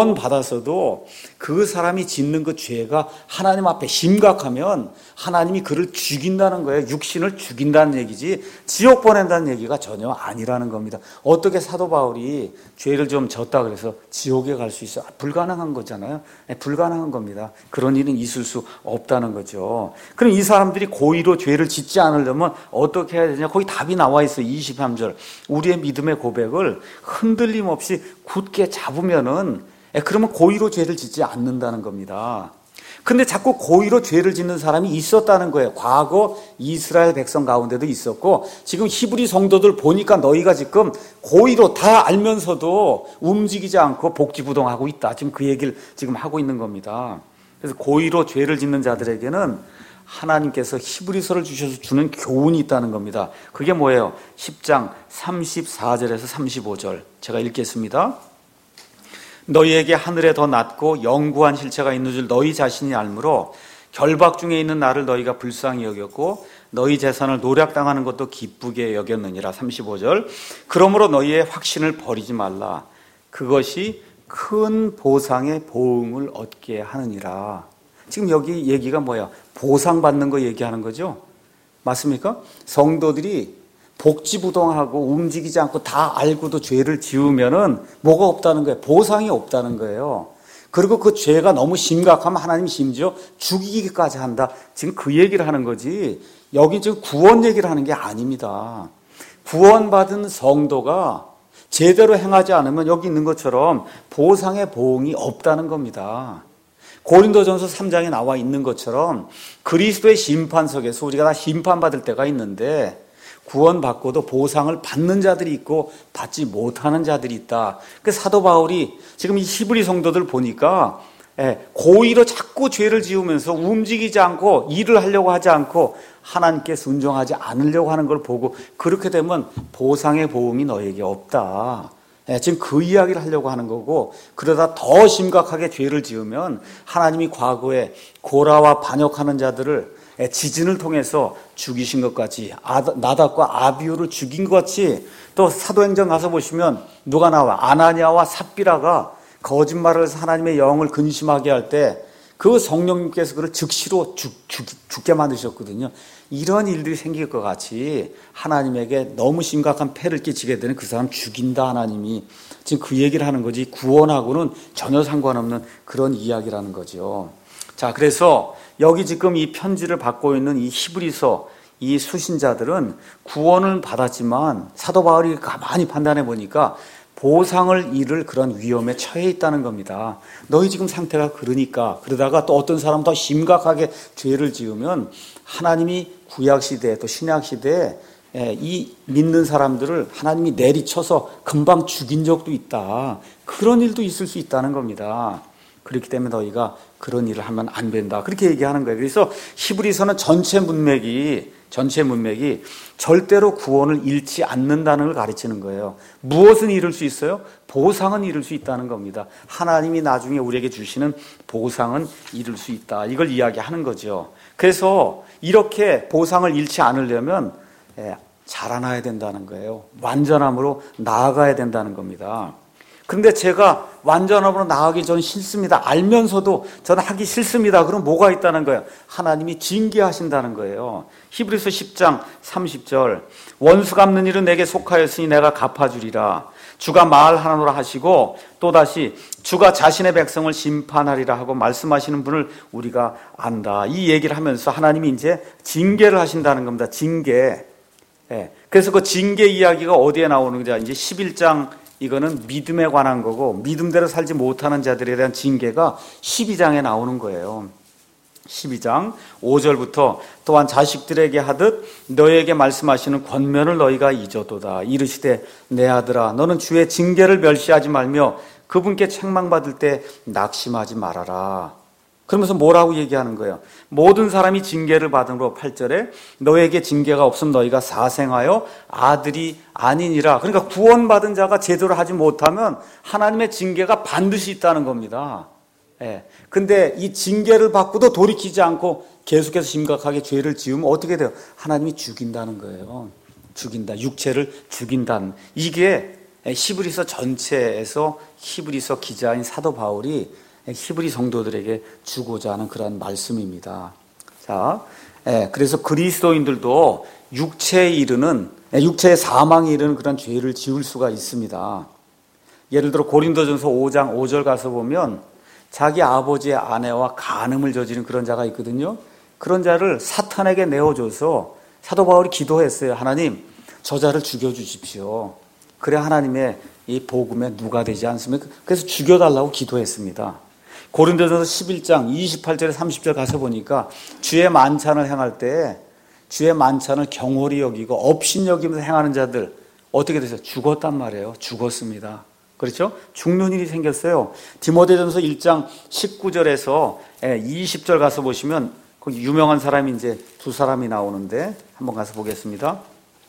[SPEAKER 1] 구원받아서도 그 사람이 짓는 그 죄가 하나님 앞에 심각하면 하나님이 그를 죽인다는 거예요. 육신을 죽인다는 얘기지 지옥 보낸다는 얘기가 전혀 아니라는 겁니다. 어떻게 사도 바울이 죄를 좀 졌다 그래서 지옥에 갈 수 있어? 불가능한 거잖아요. 불가능한 겁니다. 그런 일은 있을 수 없다는 거죠. 그럼 이 사람들이 고의로 죄를 짓지 않으려면 어떻게 해야 되냐? 거기 답이 나와 있어요. 23절. 우리의 믿음의 고백을 흔들림 없이 굳게 잡으면은 그러면 고의로 죄를 짓지 않는다는 겁니다. 근데 자꾸 고의로 죄를 짓는 사람이 있었다는 거예요. 과거 이스라엘 백성 가운데도 있었고 지금 히브리 성도들 보니까 너희가 지금 고의로 다 알면서도 움직이지 않고 복지부동하고 있다. 지금 그 얘기를 지금 하고 있는 겁니다. 그래서 고의로 죄를 짓는 자들에게는 하나님께서 히브리서를 주셔서 주는 교훈이 있다는 겁니다. 그게 뭐예요? 10장 34절에서 35절 제가 읽겠습니다. 너희에게 하늘에 더 낮고 영구한 실체가 있는 줄 너희 자신이 알므로 결박 중에 있는 나를 너희가 불쌍히 여겼고 너희 재산을 노략당하는 것도 기쁘게 여겼느니라. 35절 그러므로 너희의 확신을 버리지 말라. 그것이 큰 보상의 보응을 얻게 하느니라. 지금 여기 얘기가 뭐야? 보상받는 거 얘기하는 거죠? 맞습니까? 성도들이 복지부동하고 움직이지 않고 다 알고도 죄를 지으면은 뭐가 없다는 거예요? 보상이 없다는 거예요. 그리고 그 죄가 너무 심각하면 하나님이 심지어 죽이기까지 한다. 지금 그 얘기를 하는 거지. 여기 지금 구원 얘기를 하는 게 아닙니다. 구원받은 성도가 제대로 행하지 않으면 여기 있는 것처럼 보상의 보응이 없다는 겁니다. 고린도전서 3장에 나와 있는 것처럼 그리스도의 심판석에서 우리가 다 심판받을 때가 있는데 구원받고도 보상을 받는 자들이 있고 받지 못하는 자들이 있다. 그 사도 바울이 지금 이 히브리 성도들 보니까 고의로 자꾸 죄를 지으면서 움직이지 않고 일을 하려고 하지 않고 하나님께 순종하지 않으려고 하는 걸 보고 그렇게 되면 보상의 보응이 너에게 없다. 지금 그 이야기를 하려고 하는 거고 그러다 더 심각하게 죄를 지으면 하나님이 과거에 고라와 반역하는 자들을 지진을 통해서 죽이신 것 같이, 나답과 아비후를 죽인 것 같이, 또 사도행전 가서 보시면 누가 나와? 아나니아와 삽비라가 거짓말을 해서 하나님의 영을 근심하게 할 때 그 성령님께서 그를 즉시로 죽게 만드셨거든요. 이런 일들이 생길 것 같이 하나님에게 너무 심각한 폐를 끼치게 되는 그 사람 죽인다, 하나님이. 지금 그 얘기를 하는 거지, 구원하고는 전혀 상관없는 그런 이야기라는 거죠. 자, 그래서 여기 지금 이 편지를 받고 있는 이 히브리서 이 수신자들은 구원을 받았지만 사도 바울이 가만히 판단해 보니까 보상을 잃을 그런 위험에 처해 있다는 겁니다. 너희 지금 상태가 그러다가 또 어떤 사람 더 심각하게 죄를 지으면 하나님이 구약시대에 또 신약시대에 이 믿는 사람들을 하나님이 내리쳐서 금방 죽인 적도 있다. 그런 일도 있을 수 있다는 겁니다. 그렇기 때문에 너희가 그런 일을 하면 안 된다. 그렇게 얘기하는 거예요. 그래서 히브리서는 전체 문맥이 절대로 구원을 잃지 않는다는 걸 가르치는 거예요. 무엇은 잃을 수 있어요? 보상은 잃을 수 있다는 겁니다. 하나님이 나중에 우리에게 주시는 보상은 잃을 수 있다. 이걸 이야기하는 거죠. 그래서 이렇게 보상을 잃지 않으려면 자라나야 된다는 거예요. 완전함으로 나아가야 된다는 겁니다. 그런데 제가 완전함으로 나아가기 저는 싫습니다. 알면서도 저는 하기 싫습니다. 그럼 뭐가 있다는 거예요? 하나님이 징계하신다는 거예요. 히브리서 10장 30절 원수 갚는 일은 내게 속하였으니 내가 갚아주리라. 주가 말하노라 하시고 또다시 주가 자신의 백성을 심판하리라 하고 말씀하시는 분을 우리가 안다. 이 얘기를 하면서 하나님이 이제 징계를 하신다는 겁니다. 징계. 그래서 그 징계 이야기가 어디에 나오는지 이제 11장 이거는 믿음에 관한 거고 믿음대로 살지 못하는 자들에 대한 징계가 12장에 나오는 거예요. 12장 5절부터 또한 자식들에게 하듯 너희에게 말씀하시는 권면을 너희가 잊어도다. 이르시되 내 아들아 너는 주의 징계를 멸시하지 말며 그분께 책망받을 때 낙심하지 말아라. 그러면서 뭐라고 얘기하는 거예요? 모든 사람이 징계를 받음으로 8절에 너에게 징계가 없음 너희가 사생하여 아들이 아니니라. 그러니까 구원받은 자가 제대로 하지 못하면 하나님의 징계가 반드시 있다는 겁니다. 근데 이 징계를 받고도 돌이키지 않고 계속해서 심각하게 죄를 지으면 어떻게 돼요? 하나님이 죽인다는 거예요. 죽인다. 육체를 죽인다는. 이게 히브리서 전체에서 히브리서 기자인 사도 바울이 히브리 성도들에게 주고자 하는 그런 말씀입니다. 자, 그래서 그리스도인들도 육체의 사망에 이르는 그런 죄를 지을 수가 있습니다. 예를 들어 고린도전서 5장 5절 가서 보면 자기 아버지의 아내와 간음을 저지른 그런 자가 있거든요. 그런 자를 사탄에게 내어줘서 사도 바울이 기도했어요. 하나님, 저 자를 죽여주십시오. 그래 하나님의 이 복음에 누가 되지 않습니까? 그래서 죽여달라고 기도했습니다. 고린도전서 11장 28절에 30절 가서 보니까 주의 만찬을 행할 때 주의 만찬을 경홀히 여기고 업신여기면서 행하는 자들 어떻게 됐어요? 죽었단 말이에요. 죽었습니다. 그렇죠? 죽는 일이 생겼어요. 디모데전서 1장 19절에서 20절 가서 보시면 거기 유명한 사람이 이제 두 사람이 나오는데 한번 가서 보겠습니다.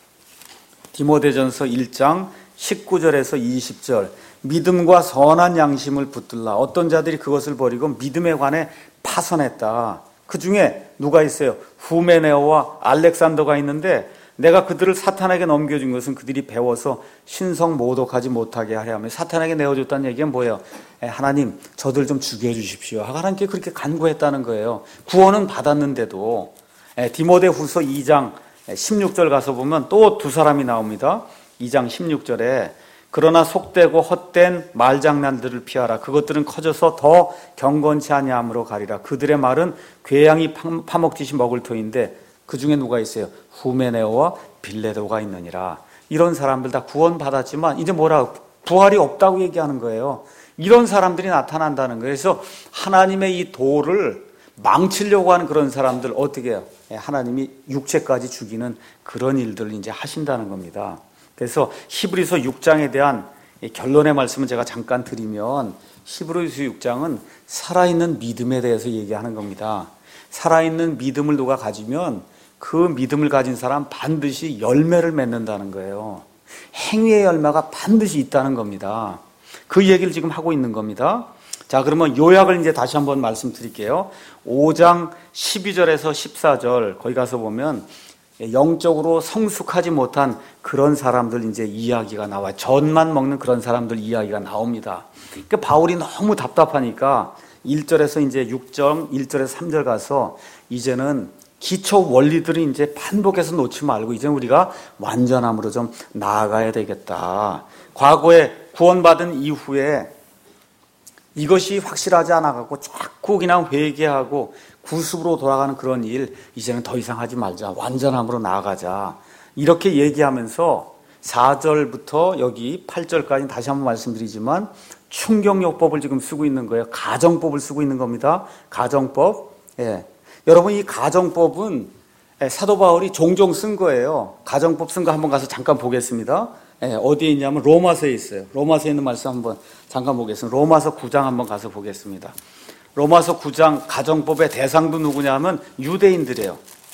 [SPEAKER 1] 디모데전서 1장 19절에서 20절 믿음과 선한 양심을 붙들라. 어떤 자들이 그것을 버리고 믿음에 관해 파선했다. 그 중에 누가 있어요? 후메네오와 알렉산더가 있는데 내가 그들을 사탄에게 넘겨준 것은 그들이 배워서 신성 모독하지 못하게 하려 하며 사탄에게 내어줬다는 얘기가 뭐예요? 하나님 저들 좀 죽여주십시오. 하나님께 그렇게 간구했다는 거예요. 구원은 받았는데도. 디모데 후서 2장 16절 가서 보면 또 두 사람이 나옵니다. 2장 16절에 그러나 속되고 헛된 말장난들을 피하라. 그것들은 커져서 더 경건치 아니함으로 가리라. 그들의 말은 궤양이 파먹듯이 먹을 터인데 그 중에 누가 있어요? 후메네오와 빌레도가 있느니라. 이런 사람들 다 구원받았지만 이제 뭐라 부활이 없다고 얘기하는 거예요. 이런 사람들이 나타난다는 거예요. 그래서 하나님의 이 도를 망치려고 하는 그런 사람들 어떻게 해요? 하나님이 육체까지 죽이는 그런 일들을 이제 하신다는 겁니다. 그래서 히브리서 6장에 대한 결론의 말씀을 제가 잠깐 드리면 히브리서 6장은 살아있는 믿음에 대해서 얘기하는 겁니다. 살아있는 믿음을 누가 가지면 그 믿음을 가진 사람 반드시 열매를 맺는다는 거예요. 행위의 열매가 반드시 있다는 겁니다. 그 얘기를 지금 하고 있는 겁니다. 자, 그러면 요약을 이제 다시 한번 말씀드릴게요. 5장 12절에서 14절 거기 가서 보면 영적으로 성숙하지 못한 그런 사람들 이제 이야기가 나와요. 젖만 먹는 그런 사람들 이야기가 나옵니다. 그러니까 바울이 너무 답답하니까 1절에서 이제 6절, 1절에서 3절 가서 이제는 기초 원리들을 이제 반복해서 놓지 말고 이제 우리가 완전함으로 좀 나아가야 되겠다. 과거에 구원받은 이후에 이것이 확실하지 않아갖고 자꾸 그냥 회개하고 구습으로 돌아가는 그런 일 이제는 더 이상 하지 말자. 완전함으로 나아가자. 이렇게 얘기하면서 4절부터 여기 8절까지 다시 한번 말씀드리지만 충격요법을 지금 쓰고 있는 거예요. 가정법을 쓰고 있는 겁니다. 가정법. 예. 여러분 이 가정법은 사도 바울이 종종 쓴 거예요. 가정법 쓴 거 한번 가서 잠깐 보겠습니다. 어디에 있냐면 로마서에 있어요. 로마서에 있는 말씀 한번 잠깐 보겠습니다. 로마서 9장 한번 가서 보겠습니다. 로마서 9장 가정법의 대상도 누구냐면 유대인들이에요.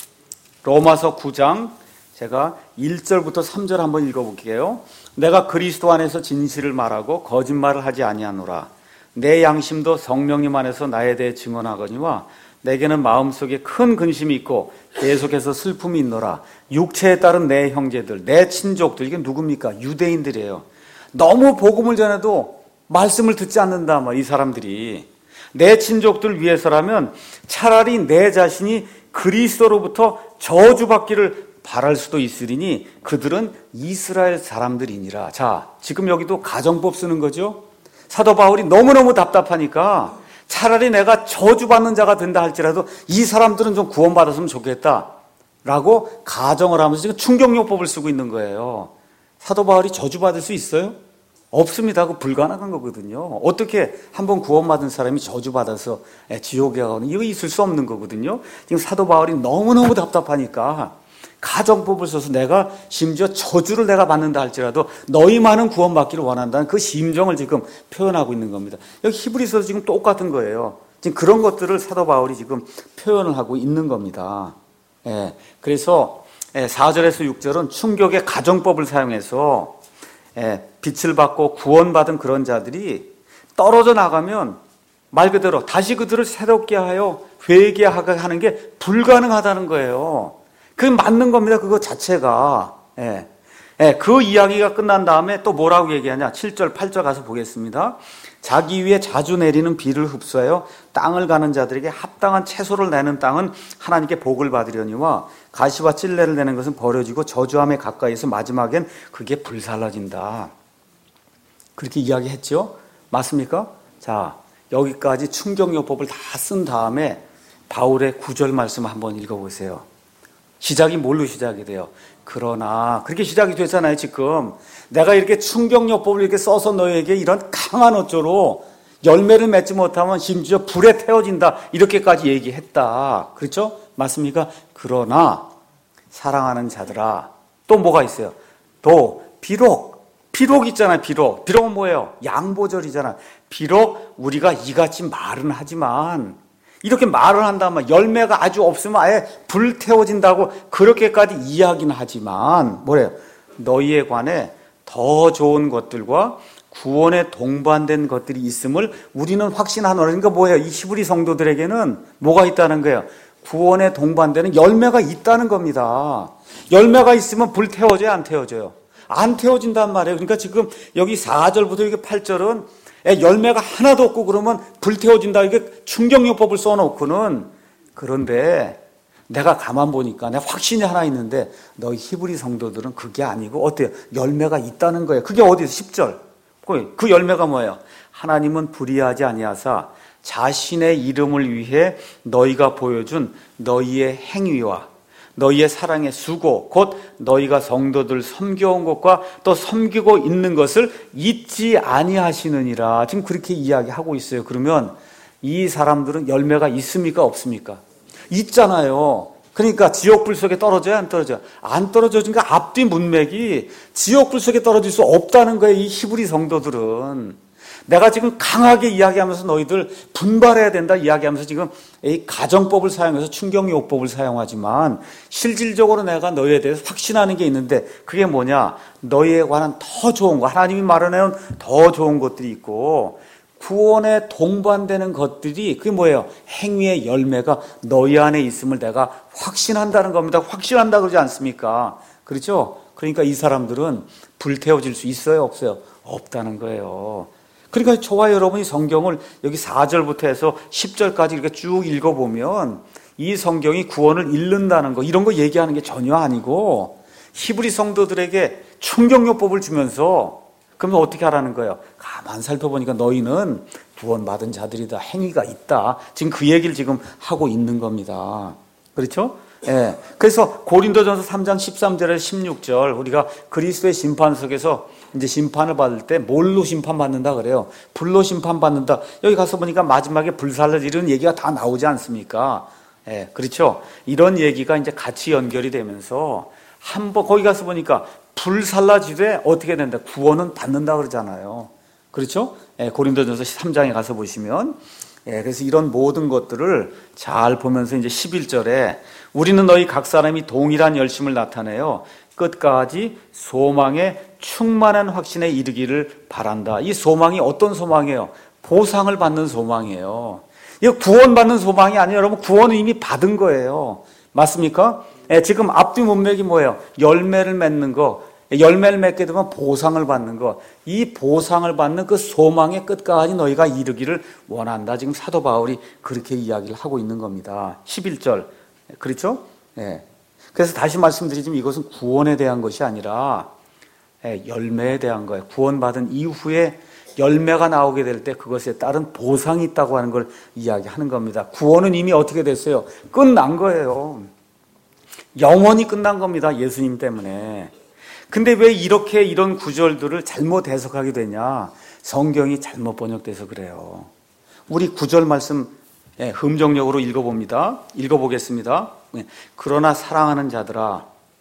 [SPEAKER 1] 로마서 9장 제가 1절부터 3절 한번 읽어볼게요. 내가 그리스도 안에서 진실을 말하고 거짓말을 하지 아니하노라. 내 양심도 성령님 안에서 나에 대해 증언하거니와 내게는 마음속에 큰 근심이 있고 계속해서 슬픔이 있노라. 육체에 따른 내 형제들, 내 친족들, 이게 누굽니까? 유대인들이에요. 너무 복음을 전해도 말씀을 듣지 않는다, 이 사람들이. 내 친족들 위해서라면 차라리 내 자신이 그리스도로부터 저주받기를 바랄 수도 있으리니 그들은 이스라엘 사람들이니라. 자, 지금 여기도 가정법 쓰는 거죠? 사도 바울이 너무너무 답답하니까 차라리 내가 저주받는 자가 된다 할지라도 이 사람들은 좀 구원받았으면 좋겠다 라고 가정을 하면서 지금 충격요법을 쓰고 있는 거예요. 사도 바울이 저주받을 수 있어요? 없습니다. 그거 불가능한 거거든요. 어떻게 한번 구원받은 사람이 저주받아서 지옥에 가는 이거 있을 수 없는 거거든요. 지금 사도 바울이 너무너무 답답하니까 가정법을 써서 내가 심지어 저주를 내가 받는다 할지라도 너희만은 구원받기를 원한다는 그 심정을 지금 표현하고 있는 겁니다. 여기 히브리서도 지금 똑같은 거예요. 지금 그런 것들을 사도 바울이 지금 표현을 하고 있는 겁니다. 그래서 4절에서 6절은 충격의 가정법을 사용해서 빛을 받고 구원받은 그런 자들이 떨어져 나가면 말 그대로 다시 그들을 새롭게 하여 회개하게 하는 게 불가능하다는 거예요. 그게 맞는 겁니다. 그거 자체가. 그 이야기가 끝난 다음에 또 뭐라고 얘기하냐. 7절, 8절 가서 보겠습니다. 자기 위에 자주 내리는 비를 흡수하여 땅을 가는 자들에게 합당한 채소를 내는 땅은 하나님께 복을 받으려니와 가시와 찔레를 내는 것은 버려지고 저주함에 가까이서 마지막엔 그게 불살라진다. 그렇게 이야기했죠? 맞습니까? 자, 여기까지 충격요법을 다 쓴 다음에 바울의 9절 말씀 한번 읽어보세요. 시작이 뭘로 시작이 돼요? 그러나 그렇게 시작이 됐잖아요. 지금 내가 이렇게 충격요법을 이렇게 써서 너에게 이런 강한 어조로 열매를 맺지 못하면 심지어 불에 태워진다 이렇게까지 얘기했다. 그렇죠? 맞습니까? 그러나 사랑하는 자들아 또 뭐가 있어요? 또 비록 있잖아요. 비록은 뭐예요? 양보절이잖아. 비록 우리가 이같이 말은 하지만 이렇게 말을 한다면 열매가 아주 없으면 아예 불태워진다고 그렇게까지 이야기는 하지만 뭐래요? 너희에 관해 더 좋은 것들과 구원에 동반된 것들이 있음을 우리는 확신하노라. 그러니까 뭐예요? 이 히브리 성도들에게는 뭐가 있다는 거예요? 구원에 동반되는 열매가 있다는 겁니다. 열매가 있으면 불태워져요? 안 태워져요? 안 태워진단 말이에요. 그러니까 지금 여기 4절부터 여기 8절은 열매가 하나도 없고 그러면 불태워진다. 이게 충격요법을 써놓고는 그런데 내가 가만 보니까 내가 확신이 하나 있는데 너희 히브리 성도들은 그게 아니고 어때요? 열매가 있다는 거예요. 그게 어디서 10절. 그 열매가 뭐예요? 하나님은 불의하지 아니하사 자신의 이름을 위해 너희가 보여준 너희의 행위와 너희의 사랑의 수고 곧 너희가 성도들 섬겨온 것과 또 섬기고 있는 것을 잊지 아니하시느니라. 지금 그렇게 이야기하고 있어요. 그러면 이 사람들은 열매가 있습니까? 없습니까? 있잖아요. 그러니까 지옥불 속에 떨어져요? 안 떨어져요? 안 떨어져. 그러니까 앞뒤 문맥이 지옥불 속에 떨어질 수 없다는 거예요. 이 히브리 성도들은. 내가 지금 강하게 이야기하면서 너희들 분발해야 된다 이야기하면서 지금 이 가정법을 사용해서 충격요법을 사용하지만 실질적으로 내가 너희에 대해서 확신하는 게 있는데 그게 뭐냐? 너희에 관한 더 좋은 거, 하나님이 마련해놓은 더 좋은 것들이 있고 구원에 동반되는 것들이 그게 뭐예요? 행위의 열매가 너희 안에 있음을 내가 확신한다는 겁니다. 확신한다 그러지 않습니까? 그렇죠? 그러니까 이 사람들은 불태워질 수 있어요? 없어요? 없다는 거예요. 그러니까 저와 여러분이 성경을 여기 4절부터 해서 10절까지 이렇게 쭉 읽어보면 이 성경이 구원을 잃는다는 거 이런 거 얘기하는 게 전혀 아니고 히브리 성도들에게 충격요법을 주면서 그러면 어떻게 하라는 거예요? 가만 살펴보니까 너희는 구원받은 자들이다. 행위가 있다. 지금 그 얘기를 지금 하고 있는 겁니다. 그렇죠? 예. 그래서 고린도전서 3장 13절에 16절 우리가 그리스도의 심판 속에서 이제 심판을 받을 때 뭘로 심판받는다 그래요? 불로 심판받는다. 여기 가서 보니까 마지막에 불살라 이런 얘기가 다 나오지 않습니까? 예. 그렇죠? 이런 얘기가 이제 같이 연결이 되면서 한번 거기 가서 보니까 불살라지되 어떻게 된다? 구원은 받는다 그러잖아요. 그렇죠? 예, 고린도전서 3장에 가서 보시면 그래서 이런 모든 것들을 잘 보면서 이제 11절에 우리는 너희 각 사람이 동일한 열심을 나타내요. 끝까지 소망의 충만한 확신에 이르기를 바란다. 이 소망이 어떤 소망이에요? 보상을 받는 소망이에요. 이거 구원받는 소망이 아니에요. 여러분 구원은 이미 받은 거예요. 맞습니까? 지금 앞뒤 문맥이 뭐예요? 열매를 맺는 거. 열매를 맺게 되면 보상을 받는 거. 이 보상을 받는 그 소망의 끝까지 너희가 이르기를 원한다. 지금 사도 바울이 그렇게 이야기를 하고 있는 겁니다. 11절. 그렇죠? 그래서 다시 말씀드리지만 이것은 구원에 대한 것이 아니라 열매에 대한 거예요. 구원받은 이후에 열매가 나오게 될 때 그것에 따른 보상이 있다고 하는 걸 이야기하는 겁니다. 구원은 이미 어떻게 됐어요? 끝난 거예요. 영원히 끝난 겁니다. 예수님 때문에. 근데 왜 이렇게 이런 구절들을 잘못 해석하게 되냐? 성경이 잘못 번역돼서 그래요. 우리 구절 말씀 음정역으로 읽어보겠습니다. 그러나 사랑하는 자들아,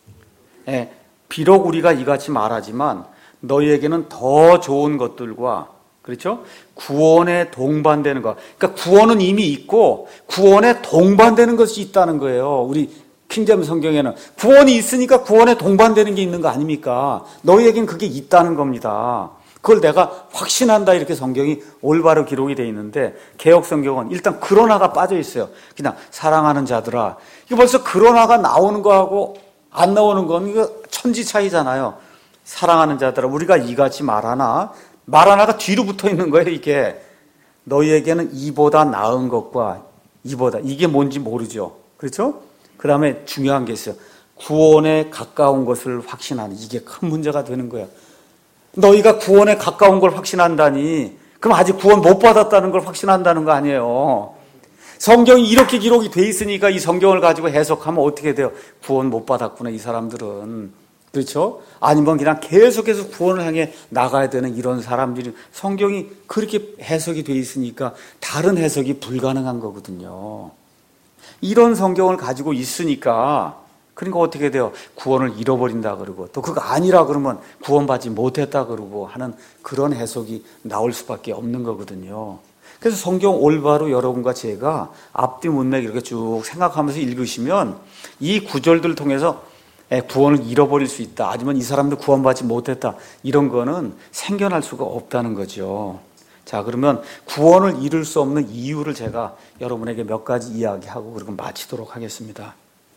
[SPEAKER 1] 비록 우리가 이같이 말하지만 너희에게는 더 좋은 것들과 그렇죠? 구원에 동반되는 것. 그러니까 구원은 이미 있고 구원에 동반되는 것이 있다는 거예요. 우리 킹제임스 성경에는 구원이 있으니까 구원에 동반되는 게 있는 거 아닙니까? 너희에겐 그게 있다는 겁니다. 그걸 내가 확신한다 이렇게 성경이 올바로 기록이 되어 있는데 개역 성경은 일단 그러나가 빠져 있어요. 그냥 사랑하는 자들아. 이거 벌써 그러나가 나오는 거하고 안 나오는 건 이거 천지 차이잖아요. 사랑하는 자들아 우리가 이같이 말하나가 뒤로 붙어 있는 거예요. 이게 너희에게는 이보다 나은 것과 이보다 이게 뭔지 모르죠. 그렇죠? 그 다음에 중요한 게 있어요. 구원에 가까운 것을 확신하는 이게 큰 문제가 되는 거예요. 너희가 구원에 가까운 걸 확신한다니 그럼 아직 구원 못 받았다는 걸 확신한다는 거 아니에요. 성경이 이렇게 기록이 돼 있으니까 이 성경을 가지고 해석하면 어떻게 돼요? 구원 못 받았구나 이 사람들은. 그렇죠? 아니면 그냥 계속해서 구원을 향해 나가야 되는 이런 사람들이 성경이 그렇게 해석이 돼 있으니까 다른 해석이 불가능한 거거든요. 이런 성경을 가지고 있으니까 그러니까 어떻게 돼요? 구원을 잃어버린다 그러고 또 그거 아니라 그러면 구원받지 못했다 그러고 하는 그런 해석이 나올 수밖에 없는 거거든요. 그래서 성경 올바로 여러분과 제가 앞뒤 문맥 이렇게 쭉 생각하면서 읽으시면 이 구절들을 통해서 구원을 잃어버릴 수 있다. 아니면 이 사람들 구원받지 못했다. 이런 거는 생겨날 수가 없다는 거죠. 자, 그러면 구원을 이룰 수 없는 이유를 제가 여러분에게 몇 가지 이야기하고 그리고 마치도록 하겠습니다.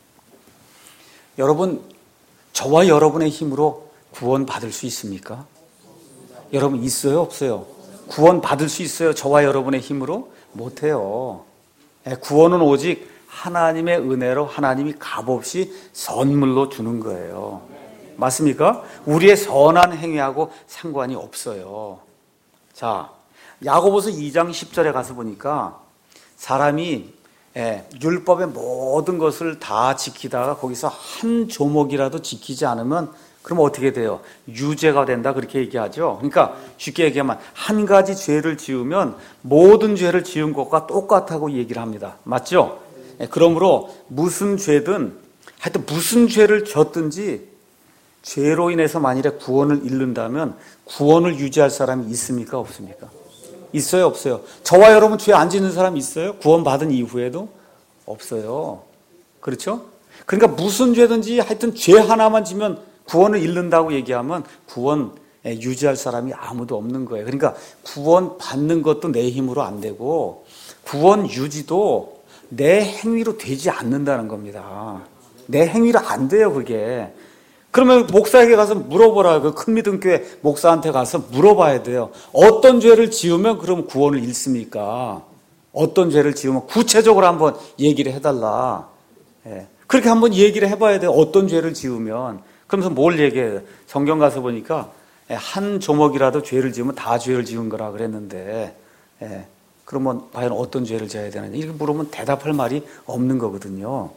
[SPEAKER 1] 여러분, 저와 여러분의 힘으로 구원 받을 수 있습니까? 여러분 있어요? 없어요? 구원 받을 수 있어요? 저와 여러분의 힘으로? 못해요. 구원은 오직 하나님의 은혜로 하나님이 값없이 선물로 주는 거예요. 맞습니까? 우리의 선한 행위하고 상관이 없어요. 자, 야고보서 2장 10절에 가서 보니까 사람이 율법의 모든 것을 다 지키다가 거기서 한 조목이라도 지키지 않으면 그럼 어떻게 돼요? 유죄가 된다 그렇게 얘기하죠. 그러니까 쉽게 얘기하면 한 가지 죄를 지으면 모든 죄를 지은 것과 똑같다고 얘기를 합니다. 맞죠? 그러므로 무슨 죄든 하여튼 무슨 죄를 졌든지 죄로 인해서 만일에 구원을 잃는다면 구원을 유지할 사람이 있습니까? 없습니까? 있어요? 없어요? 저와 여러분 죄 안 짓는 사람 있어요? 구원 받은 이후에도? 없어요. 그렇죠? 그러니까 무슨 죄든지 하여튼 죄 하나만 지면 구원을 잃는다고 얘기하면 구원 유지할 사람이 아무도 없는 거예요. 그러니까 구원 받는 것도 내 힘으로 안 되고 구원 유지도 내 행위로 되지 않는다는 겁니다. 내 행위로 안 돼요, 그게. 그러면 목사에게 가서 물어보라. 그 큰 믿음 교회 목사한테 가서 물어봐야 돼요. 어떤 죄를 지으면 그럼 구원을 잃습니까? 어떤 죄를 지으면 구체적으로 한번 얘기를 해달라. 그렇게 한번 얘기를 해봐야 돼요. 어떤 죄를 지으면. 그러면서 뭘 얘기해요? 성경 가서 보니까 한 조목이라도 죄를 지으면 다 죄를 지은 거라 그랬는데, 그러면 과연 어떤 죄를 지어야 되느냐 이렇게 물으면 대답할 말이 없는 거거든요.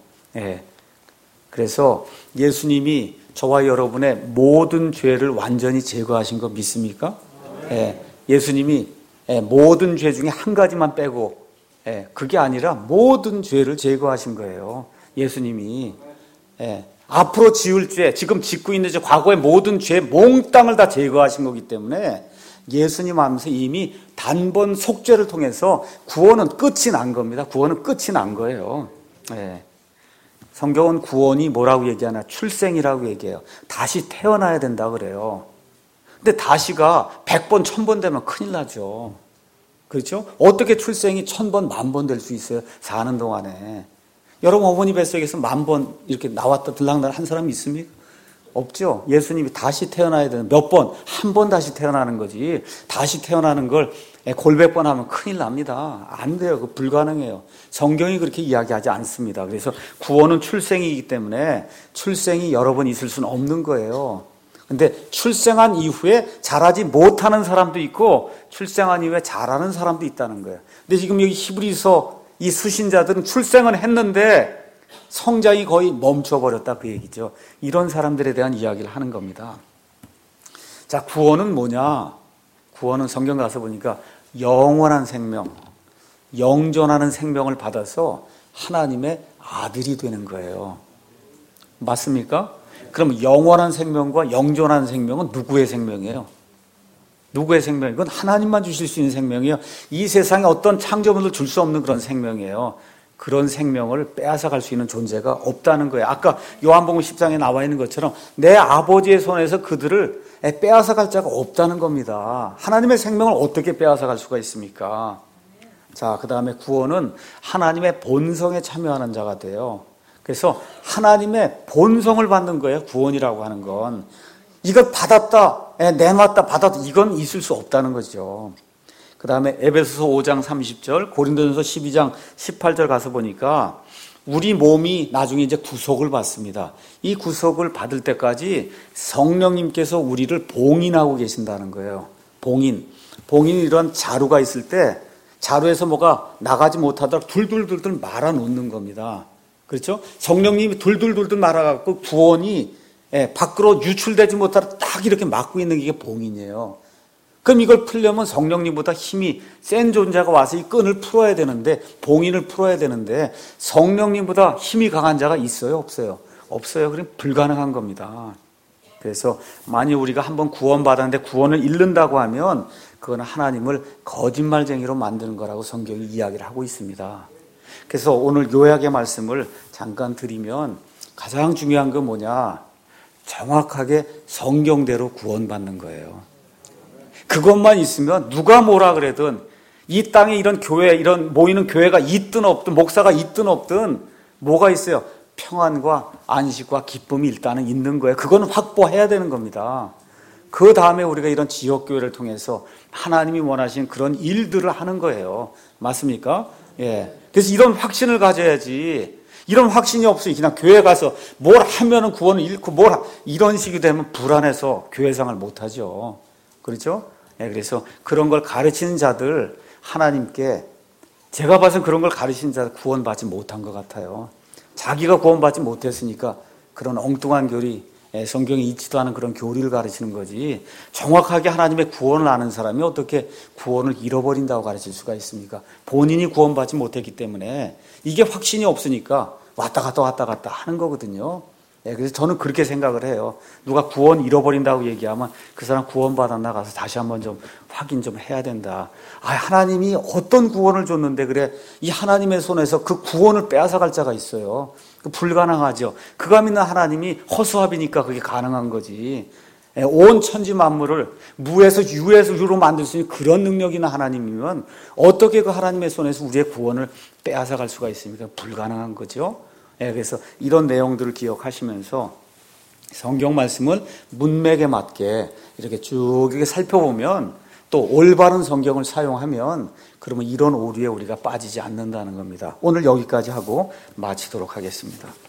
[SPEAKER 1] 그래서 예수님이 저와 여러분의 모든 죄를 완전히 제거하신 거 믿습니까? 예수님이 모든 죄 중에 한 가지만 빼고 그게 아니라 모든 죄를 제거하신 거예요. 예수님이 앞으로 지을 죄, 지금 짓고 있는 죄, 과거의 모든 죄 몽땅을 다 제거하신 거기 때문에 예수님 하면서 이미 단번 속죄를 통해서 구원은 끝이 난 겁니다. 구원은 끝이 난 거예요. 성경은 구원이 뭐라고 얘기하나? 출생이라고 얘기해요. 다시 태어나야 된다 그래요. 근데 다시가 100번, 1000번 되면 큰일 나죠. 그렇죠? 어떻게 출생이 1000번, 10,000번 될 수 있어요? 사는 동안에. 여러분 어머니 뱃속에서 10,000번 이렇게 나왔다 들락날 한 사람이 있습니까? 없죠. 예수님이 다시 태어나야 되는 몇 번, 한 번 다시 태어나는 거지. 다시 태어나는 걸 골백 번 하면 큰일 납니다. 안 돼요. 그거 불가능해요. 성경이 그렇게 이야기하지 않습니다. 그래서 구원은 출생이기 때문에 출생이 여러 번 있을 수는 없는 거예요. 근데 출생한 이후에 자라지 못하는 사람도 있고 출생한 이후에 자라는 사람도 있다는 거예요. 근데 지금 여기 히브리서 이 수신자들은 출생은 했는데 성장이 거의 멈춰버렸다 그 얘기죠. 이런 사람들에 대한 이야기를 하는 겁니다. 자, 구원은 뭐냐? 구원은 성경 가서 보니까 영원한 생명, 영존하는 생명을 받아서 하나님의 아들이 되는 거예요. 맞습니까? 그럼 영원한 생명과 영존하는 생명은 누구의 생명이에요? 누구의 생명이에요? 이건 하나님만 주실 수 있는 생명이에요. 이 세상에 어떤 창조물도 줄 수 없는 그런 생명이에요. 그런 생명을 빼앗아갈 수 있는 존재가 없다는 거예요. 아까 요한복음 10장에 나와 있는 것처럼 내 아버지의 손에서 그들을 빼앗아갈 자가 없다는 겁니다. 하나님의 생명을 어떻게 빼앗아갈 수가 있습니까? 자, 그 다음에 구원은 하나님의 본성에 참여하는 자가 돼요. 그래서 하나님의 본성을 받는 거예요. 구원이라고 하는 건. 이걸 받았다, 내놨다, 받았다, 이건 있을 수 없다는 거죠. 그 다음에 에베소서 5장 30절, 고린도전서 12장 18절 가서 보니까 우리 몸이 나중에 이제 구속을 받습니다. 이 구속을 받을 때까지 성령님께서 우리를 봉인하고 계신다는 거예요. 봉인. 봉인이 이런 자루가 있을 때 자루에서 뭐가 나가지 못하도록 둘둘둘둘 말아 놓는 겁니다. 그렇죠? 성령님이 둘둘둘둘 말아갖고 구원이 밖으로 유출되지 못하도록 딱 이렇게 막고 있는 게 봉인이에요. 그럼 이걸 풀려면 성령님보다 힘이 센 존재가 와서 이 끈을 풀어야 되는데, 봉인을 풀어야 되는데 성령님보다 힘이 강한 자가 있어요? 없어요? 없어요. 그럼 불가능한 겁니다. 그래서 만일 우리가 한번 구원받았는데 구원을 잃는다고 하면 그건 하나님을 거짓말쟁이로 만드는 거라고 성경이 이야기를 하고 있습니다. 그래서 오늘 요약의 말씀을 잠깐 드리면 가장 중요한 건 뭐냐? 정확하게 성경대로 구원받는 거예요. 그것만 있으면 누가 뭐라 그래든 이 땅에 이런 교회, 이런 모이는 교회가 있든 없든 목사가 있든 없든 뭐가 있어요? 평안과 안식과 기쁨이 일단은 있는 거예요. 그건 확보해야 되는 겁니다. 그 다음에 우리가 이런 지역교회를 통해서 하나님이 원하시는 그런 일들을 하는 거예요. 맞습니까? 그래서 이런 확신을 가져야지. 이런 확신이 없어요. 그냥 교회 가서 뭘 하면은 구원을 잃고 이런 식이 되면 불안해서 교회 생활 못 하죠. 그렇죠? 그래서 그런 걸 가르치는 자들 하나님께 제가 봐서 그런 걸 가르치는 자들 구원받지 못한 것 같아요. 자기가 구원받지 못했으니까 그런 엉뚱한 교리, 성경에 있지도 않은 그런 교리를 가르치는 거지 정확하게 하나님의 구원을 아는 사람이 어떻게 구원을 잃어버린다고 가르칠 수가 있습니까? 본인이 구원받지 못했기 때문에 이게 확신이 없으니까 왔다 갔다 하는 거거든요. 그래서 저는 그렇게 생각을 해요. 누가 구원 잃어버린다고 얘기하면 그 사람 구원받았나 가서 다시 한번 좀 확인 좀 해야 된다. 하나님이 어떤 구원을 줬는데 그래 이 하나님의 손에서 그 구원을 빼앗아갈 자가 있어요. 불가능하죠. 그가 믿는 하나님이 허수아비니까 그게 가능한 거지. 온 천지 만물을 무에서 유에서 유로 만들 수 있는 그런 능력이 있는 하나님이면 어떻게 그 하나님의 손에서 우리의 구원을 빼앗아갈 수가 있습니까? 불가능한 거죠. 그래서 이런 내용들을 기억하시면서 성경 말씀을 문맥에 맞게 이렇게 쭉 이렇게 살펴보면 또 올바른 성경을 사용하면 그러면 이런 오류에 우리가 빠지지 않는다는 겁니다. 오늘 여기까지 하고 마치도록 하겠습니다.